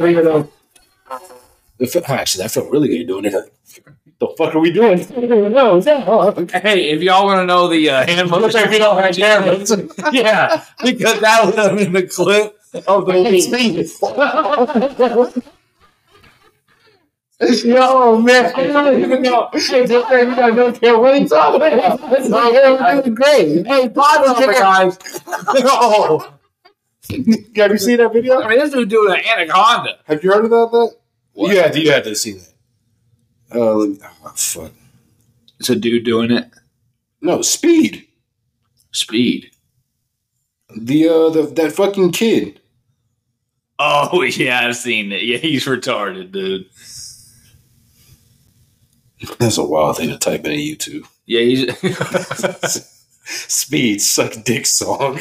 Actually, that felt really good doing it. The fuck are we doing? Hey, if y'all want to know the hand motion, we don't have cameras. yeah, because that would have been the clip of the Yo, man, I don't even know. Hey, just say we don't care what he's talking about. It's great. Hey, pause, guys. No. Have you seen that video? I mean, this dude doing an anaconda. Have you heard about that? What? You had to see that. Oh, fuck. It's a dude doing it. No, Speed. Speed. That fucking kid. Oh yeah, I've seen it. Yeah, he's retarded, dude. That's a wild thing to type into YouTube. Yeah, he's Speed suck dick song.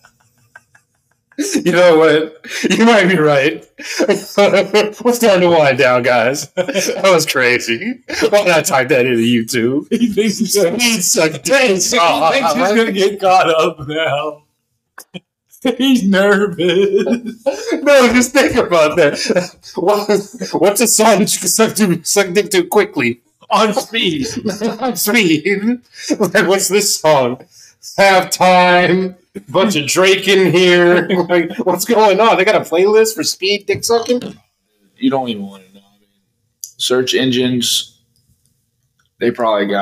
You know what? You might be right. We're starting to wind down, guys. That was crazy. Why not type that into YouTube? he thinks he's gonna, Speed suck dick song. he thinks he's gonna get caught up now. He's nervous. No, just think about that. What's a song that you can suck dick to quickly? On Speed. On Speed. Like, what's this song? Halftime. Bunch of Drake in here. Like, what's going on? They got a playlist for Speed dick sucking? You don't even want to know. I mean, search engines. They're probably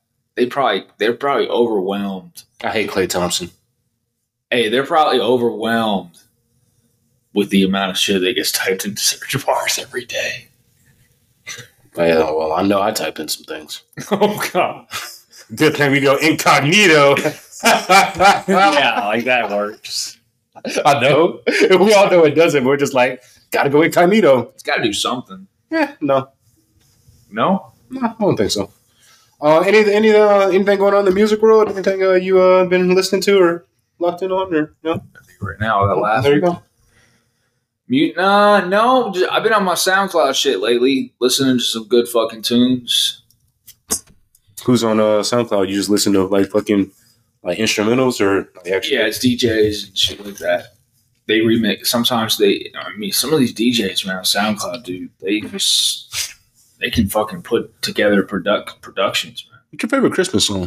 overwhelmed. I hate Klay Thompson. Hey, they're probably overwhelmed with the amount of shit that gets typed into search bars every day. Yeah, well, I know I typed in some things. Oh God. Good thing we go incognito. Yeah, like that works. I know. We all know it doesn't. We're just like, gotta go incognito. It's got to do something. Yeah, no. No? No, I don't think so. Anything going on in the music world? Anything you been listening to or locked in on? Or no? I think right now, that last There you go. Mute? No. I've been on my SoundCloud shit lately, listening to some good fucking tunes. Who's on SoundCloud? You just listen to like fucking like instrumentals or like actual? Yeah, it's DJs and shit like that. They remix. Sometimes some of these DJs, man, on SoundCloud, dude, they can fucking put together productions, man. What's your favorite Christmas song?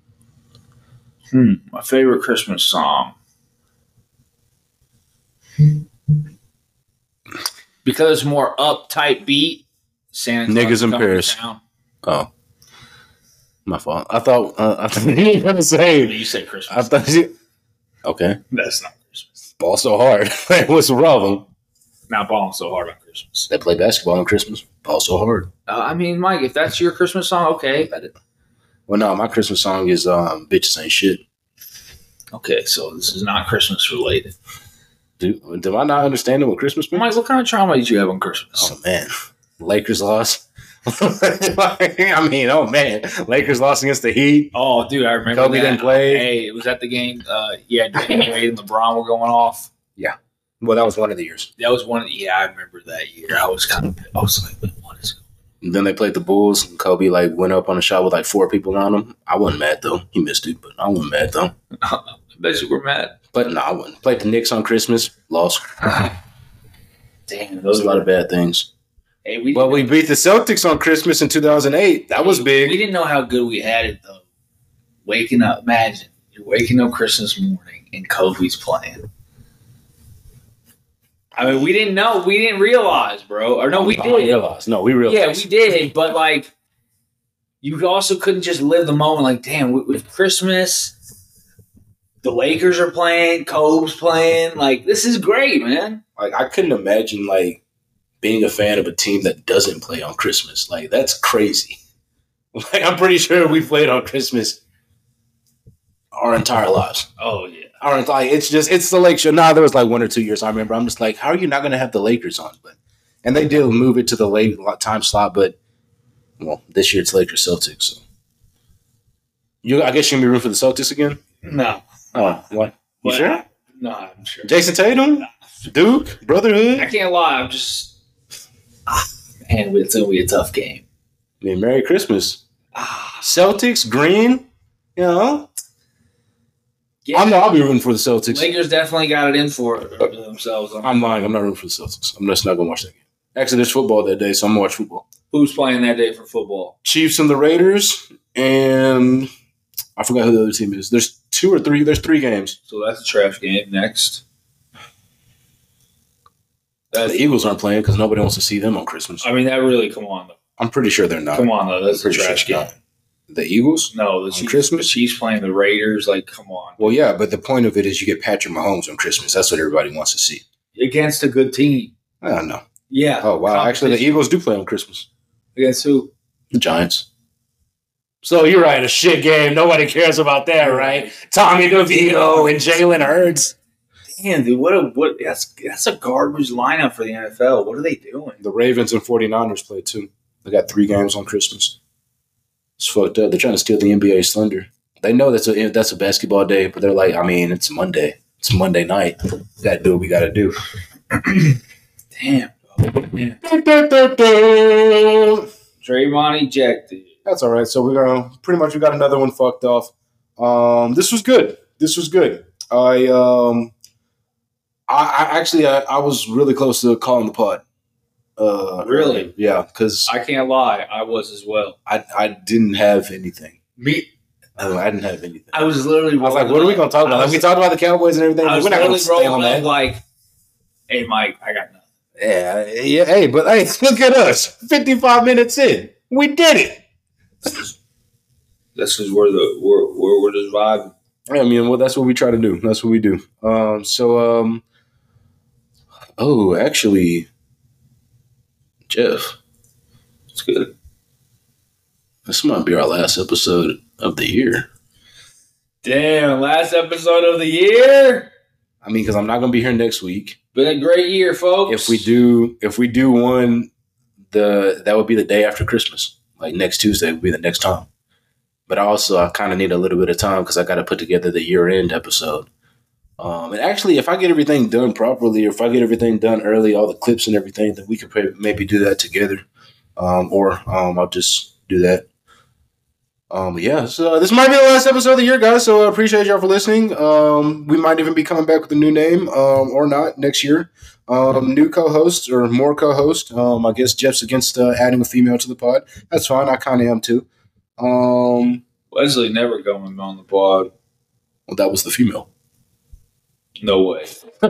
My favorite Christmas song. Because it's more uptight beat. Santa Claus Niggas in Coming to Paris. Town. Oh, my fault. I thought you were gonna say. You said Christmas. I thought you. Okay. That's not Christmas. Ball so hard. What's the problem? Not balling so hard on Christmas. They play basketball on Christmas. Ball so hard. I mean, Mike, if that's your Christmas song, okay. Well, no, my Christmas song is "Bitches Ain't Shit." Okay, so this is not Christmas related. Do I not understand what Christmas means? Mike, what kind of trauma did you have on Christmas? Oh man, Lakers lost. I mean, oh man, Lakers lost against the Heat. Oh, dude, I remember Kobe that. didn't play. Hey, it was at the game. Yeah, Dwayne Wade and LeBron were going off. Yeah, well, that was one of the years. That was one of the. Yeah, I remember that year. I was like, what is? And then they played the Bulls, and Kobe like went up on a shot with like 4 people on him. I wasn't mad though. He missed it, but I wasn't mad though. I bet you were mad. But no, I wasn't. Played the Knicks on Christmas, lost. Damn, Those a lot of bad things. Hey, we beat the Celtics on Christmas in 2008. That was big. We didn't know how good we had it though. Waking up, imagine you're waking up Christmas morning and Kobe's playing. I mean, we didn't know. We didn't realize, bro. Or no, we did. Realized. No, we realized. Yeah, we did. But like, you also couldn't just live the moment. Like, damn, with Christmas, the Lakers are playing, Kobe's playing. Like, this is great, man. Like, I couldn't imagine like being a fan of a team that doesn't play on Christmas. Like, that's crazy. Like, I'm pretty sure we played on Christmas our entire lives. Oh yeah. It's the Lakers. Nah, there was like 1 or 2 years I remember. I'm just like, how are you not going to have the Lakers on? And they did move it to the late time slot, but well, this year it's Lakers Celtics. So I guess you're gonna be rooting for the Celtics again. No. Oh, what? You sure? No, I'm sure. Jason Tatum, Duke, Brotherhood. I can't lie. I'm just. Man, it's gonna be a tough game. I mean, Merry Christmas. Celtics, green. You know. Yeah. I'll be rooting for the Celtics. Lakers definitely got it in for themselves. I'm lying. I'm not rooting for the Celtics. I'm just not going to watch that game. Actually, there's football that day, so I'm going to watch football. Who's playing that day for football? Chiefs and the Raiders, and I forgot who the other team is. There's 2 or 3. There's 3 games. So that's a trash game. Next. The Eagles aren't playing because nobody wants to see them on Christmas. I mean, that really, come on, though. I'm pretty sure they're not. Come on, though. That's a trash game. The Eagles? No, the Chiefs playing the Raiders. Like, come on. Well, yeah, but the point of it is you get Patrick Mahomes on Christmas. That's what everybody wants to see. Against a good team. I don't know. Yeah. Oh, wow. Actually, the Eagles do play on Christmas. Against who? The Giants. So you're right. A shit game. Nobody cares about that, right? Tommy DeVito and Jalen Hurts. Damn, dude. What? That's a garbage lineup for the NFL. What are they doing? The Ravens and 49ers play, too. They got 3 games on Christmas. It's fucked up. They're trying to steal the NBA's thunder. They know that's a basketball day, but they're like, I mean, it's Monday. It's Monday night. We got to do what we got to do. Damn. Draymond ejected. That's all right. So we got another one fucked off. This was good. I was really close to calling the pod. Really? Yeah, because I can't lie, I was as well. I didn't have anything. Me, I didn't have anything. I was literally. I was like, "What are we going to talk about?" We talked about the Cowboys and everything. I was We're not going to stay on that. Like, hey, Mike, I got nothing. Yeah. Hey, but hey, look at us. 55 minutes in, we did it. This is where we're just vibing. I mean, well, that's what we try to do. That's what we do. Actually, Jeff, it's good. This might be our last episode of the year. Damn, last episode of the year. I mean, because I'm not going to be here next week. Been a great year, folks. If we do one, that would be the day after Christmas. Like next Tuesday would be the next time. But I kind of need a little bit of time because I got to put together the year-end episode. And actually, if I get everything done properly, or if I get everything done early, all the clips and everything, then we could maybe do that together. Or I'll just do that. Yeah, so this might be the last episode of the year, guys. So I appreciate y'all for listening. We might even be coming back with a new name, or not next year. New co-host or more co-host. I guess Jeff's against adding a female to the pod. That's fine. I kind of am too. Wesley never coming on the pod. Well, that was the female. No way.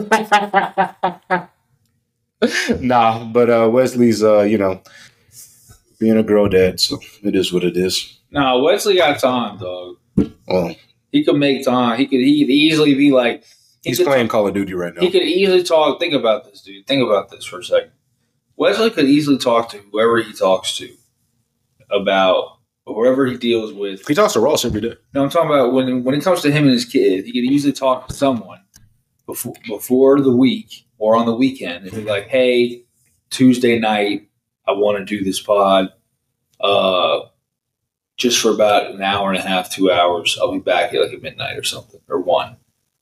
Nah, but Wesley's being a girl dad, so it is what it is. Nah, Wesley got time, dog. Well, he could make time. He could easily be like he's playing Call of Duty right now. He could easily talk. Think about this, dude. Think about this for a second. Wesley could easily talk to whoever he talks to about whoever he deals with. He talks to Ross every day. No, I'm talking about when it comes to him and his kid. He could easily talk to someone before the week or on the weekend and be like, "Hey, Tuesday night, I want to do this pod. Just for about an hour and a half, 2 hours. I'll be back at midnight or something, or 1."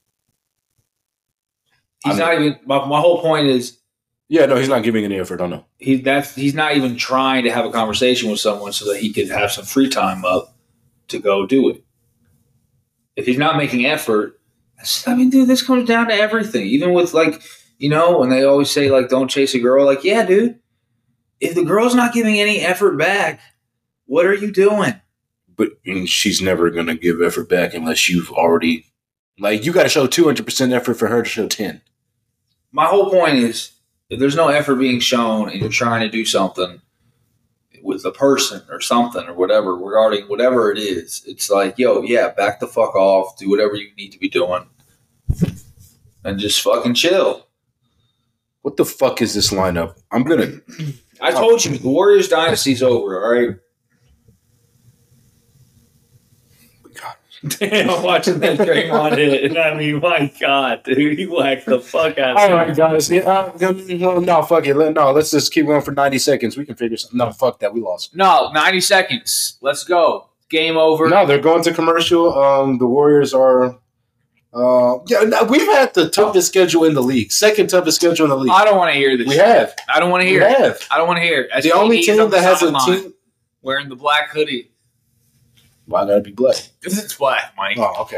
He's not even. My whole point is. Yeah, no, he's not giving any effort. I know. He's not even trying to have a conversation with someone so that he could have some free time up to go do it. If he's not making effort, dude, this comes down to everything. Even with when they always say don't chase a girl. Yeah, dude. If the girl's not giving any effort back, what are you doing? But she's never going to give effort back unless you've already... you got to show 200% effort for her to show 10. My whole point is, if there's no effort being shown and you're trying to do something with a person or something or whatever, regarding whatever it is, it's back the fuck off, do whatever you need to be doing, and just fucking chill. What the fuck is this lineup? I told you, the Warriors dynasty's over, all right? Damn, I'm watching that Draymond hit. And I mean, my God, dude, he whacked the fuck out of All right, guys. No, fuck it. No, let's just keep going for 90 seconds. We can figure something. No, fuck that. We lost. No, 90 seconds. Let's go. Game over. No, they're going to commercial. The Warriors are... we've had the toughest schedule in the league. Second toughest schedule in the league. I don't want to hear this. We have. I don't want to hear it. I don't want to hear it. The only team that has a team... Wearing the black hoodie. Why gotta be black? Because it's black, Mike. Oh, okay.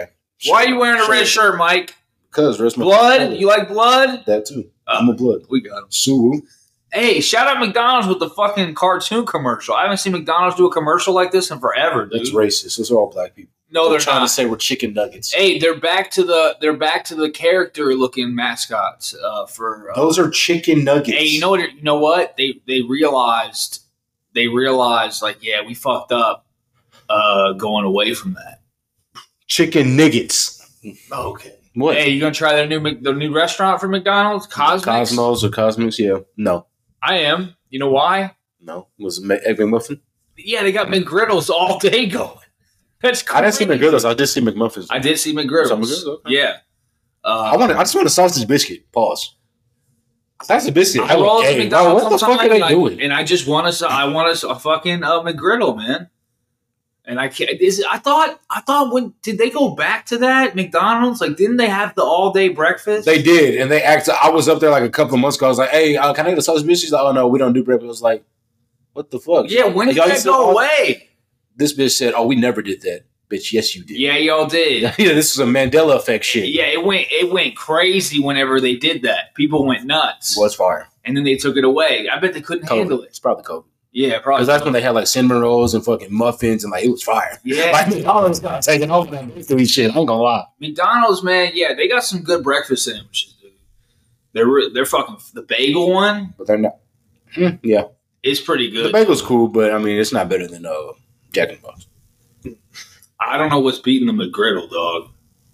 Why are you wearing a red shirt, Mike? Because blood. You like blood? That too. I'm a blood. We got him. Suwu. Hey, shout out McDonald's with the fucking cartoon commercial. I haven't seen McDonald's do a commercial like this in forever, dude. That's racist. Those are all black people. No, they're trying not. to say we're chicken nuggets. Hey, they're back to the character looking mascots for. Those are chicken nuggets. Hey, you know what? They realized like, yeah, we fucked up going away from that. Chicken nuggets. Okay. What? Hey, you gonna try their new restaurant for McDonald's? Cosmos or Cosmos? Yeah. No. I am. You know why? No. Was it Egg McMuffin? Yeah, they got McGriddles all day going. That's crazy. I didn't see McGriddles. I did see McMuffins. I did see McGriddles. Okay. Yeah. I just want a sausage biscuit. Pause. Sausage biscuit. I roll to McDonald's what the fuck are they doing? And I just want a fucking McGriddle, man. And I can't. I thought when did they go back to that McDonald's? Like, didn't they have the all day breakfast? They did, and they actually. I was up there like a couple of months ago. I was like, "Hey, can I get a sausage biscuit?" She's like, "Oh no, we don't do breakfast." I was like, "What the fuck?" Yeah, when did that go away? This bitch said, "Oh, we never did that." Bitch, yes, you did. Yeah, y'all did. Yeah, this is a Mandela effect shit. Yeah, it went crazy whenever they did that. People went nuts. It was fire. And then they took it away. I bet they couldn't handle it. It's probably COVID. Yeah, probably. Because that's when they had like cinnamon rolls and fucking muffins and like it was fire. Yeah. Like McDonald's got taking over that bakery shit. I ain't gonna lie. McDonald's, man, yeah, they got some good breakfast sandwiches, dude. They're fucking the bagel one. But they're not. Yeah. It's pretty good. The bagel's cool, but I mean it's not better than Jack in the Box. I don't know what's beating the McGriddle, dog.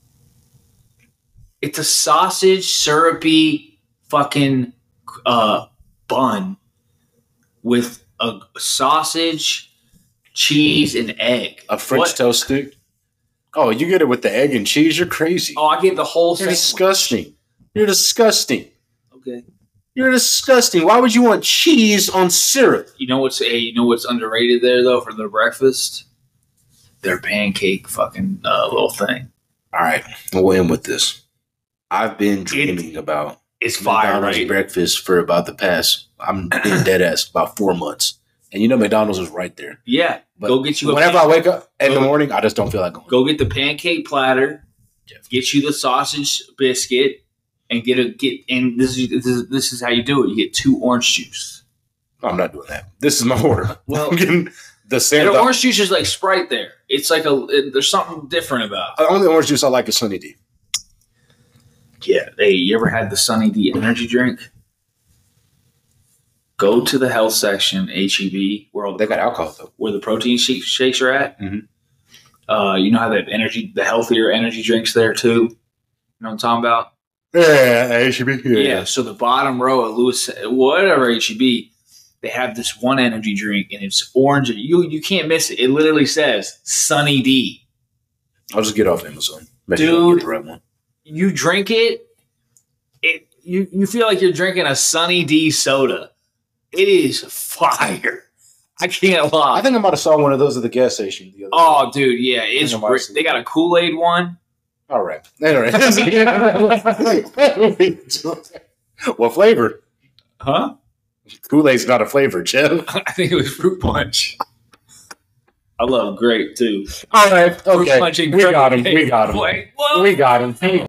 It's a sausage, syrupy fucking bun with a sausage, cheese, and egg. A French toast stick? Oh, you get it with the egg and cheese? You're crazy. Oh, I get the whole You're sandwich. disgusting. You're disgusting. Okay. You're disgusting. Why would you want cheese on syrup? You know what's underrated there though for their breakfast? Their pancake fucking little thing. All right, we'll end with this. I've been dreaming about it's fire, McDonald's right? breakfast for about the past. I'm being dead ass about 4 months, and you know McDonald's is right there. Yeah, But go get you. Whenever I wake up in the morning, I just don't feel like going. Go get the pancake platter. Get you the sausage biscuit, and this is how you do it. You get 2 orange juice. I'm not doing that. This is my order. Well, I'm getting the same. the orange juice is like Sprite. There, it's like there's something different about it. The only orange juice I like is Sunny D. Yeah. Hey, you ever had the Sunny D energy drink? Go to the health section, HEB, where They got alcohol though. where the protein shakes are at. Mhm. You know how they have the healthier energy drinks there too. You know what I'm talking about? Yeah, HEB. Yeah. So the bottom row at Lewis, whatever HEB, they have this one energy drink and it's orange. You can't miss it. It literally says Sunny D. I'll just get off Amazon. Make Dude. sure I get the right one. You drink it, you feel like you're drinking a Sunny D soda. It is fire. I can't lie. I think I might have saw one of those at the gas station the other day. Oh, dude, yeah, it's I might great. see They got that. a Kool-Aid one. All right. What flavor? Huh? Kool-Aid's not a flavor, Jeff. I think it was fruit punch. I love grape too. All right. Fruit Okay. punch and We got grape. him. We got him. Wait, what? We got him.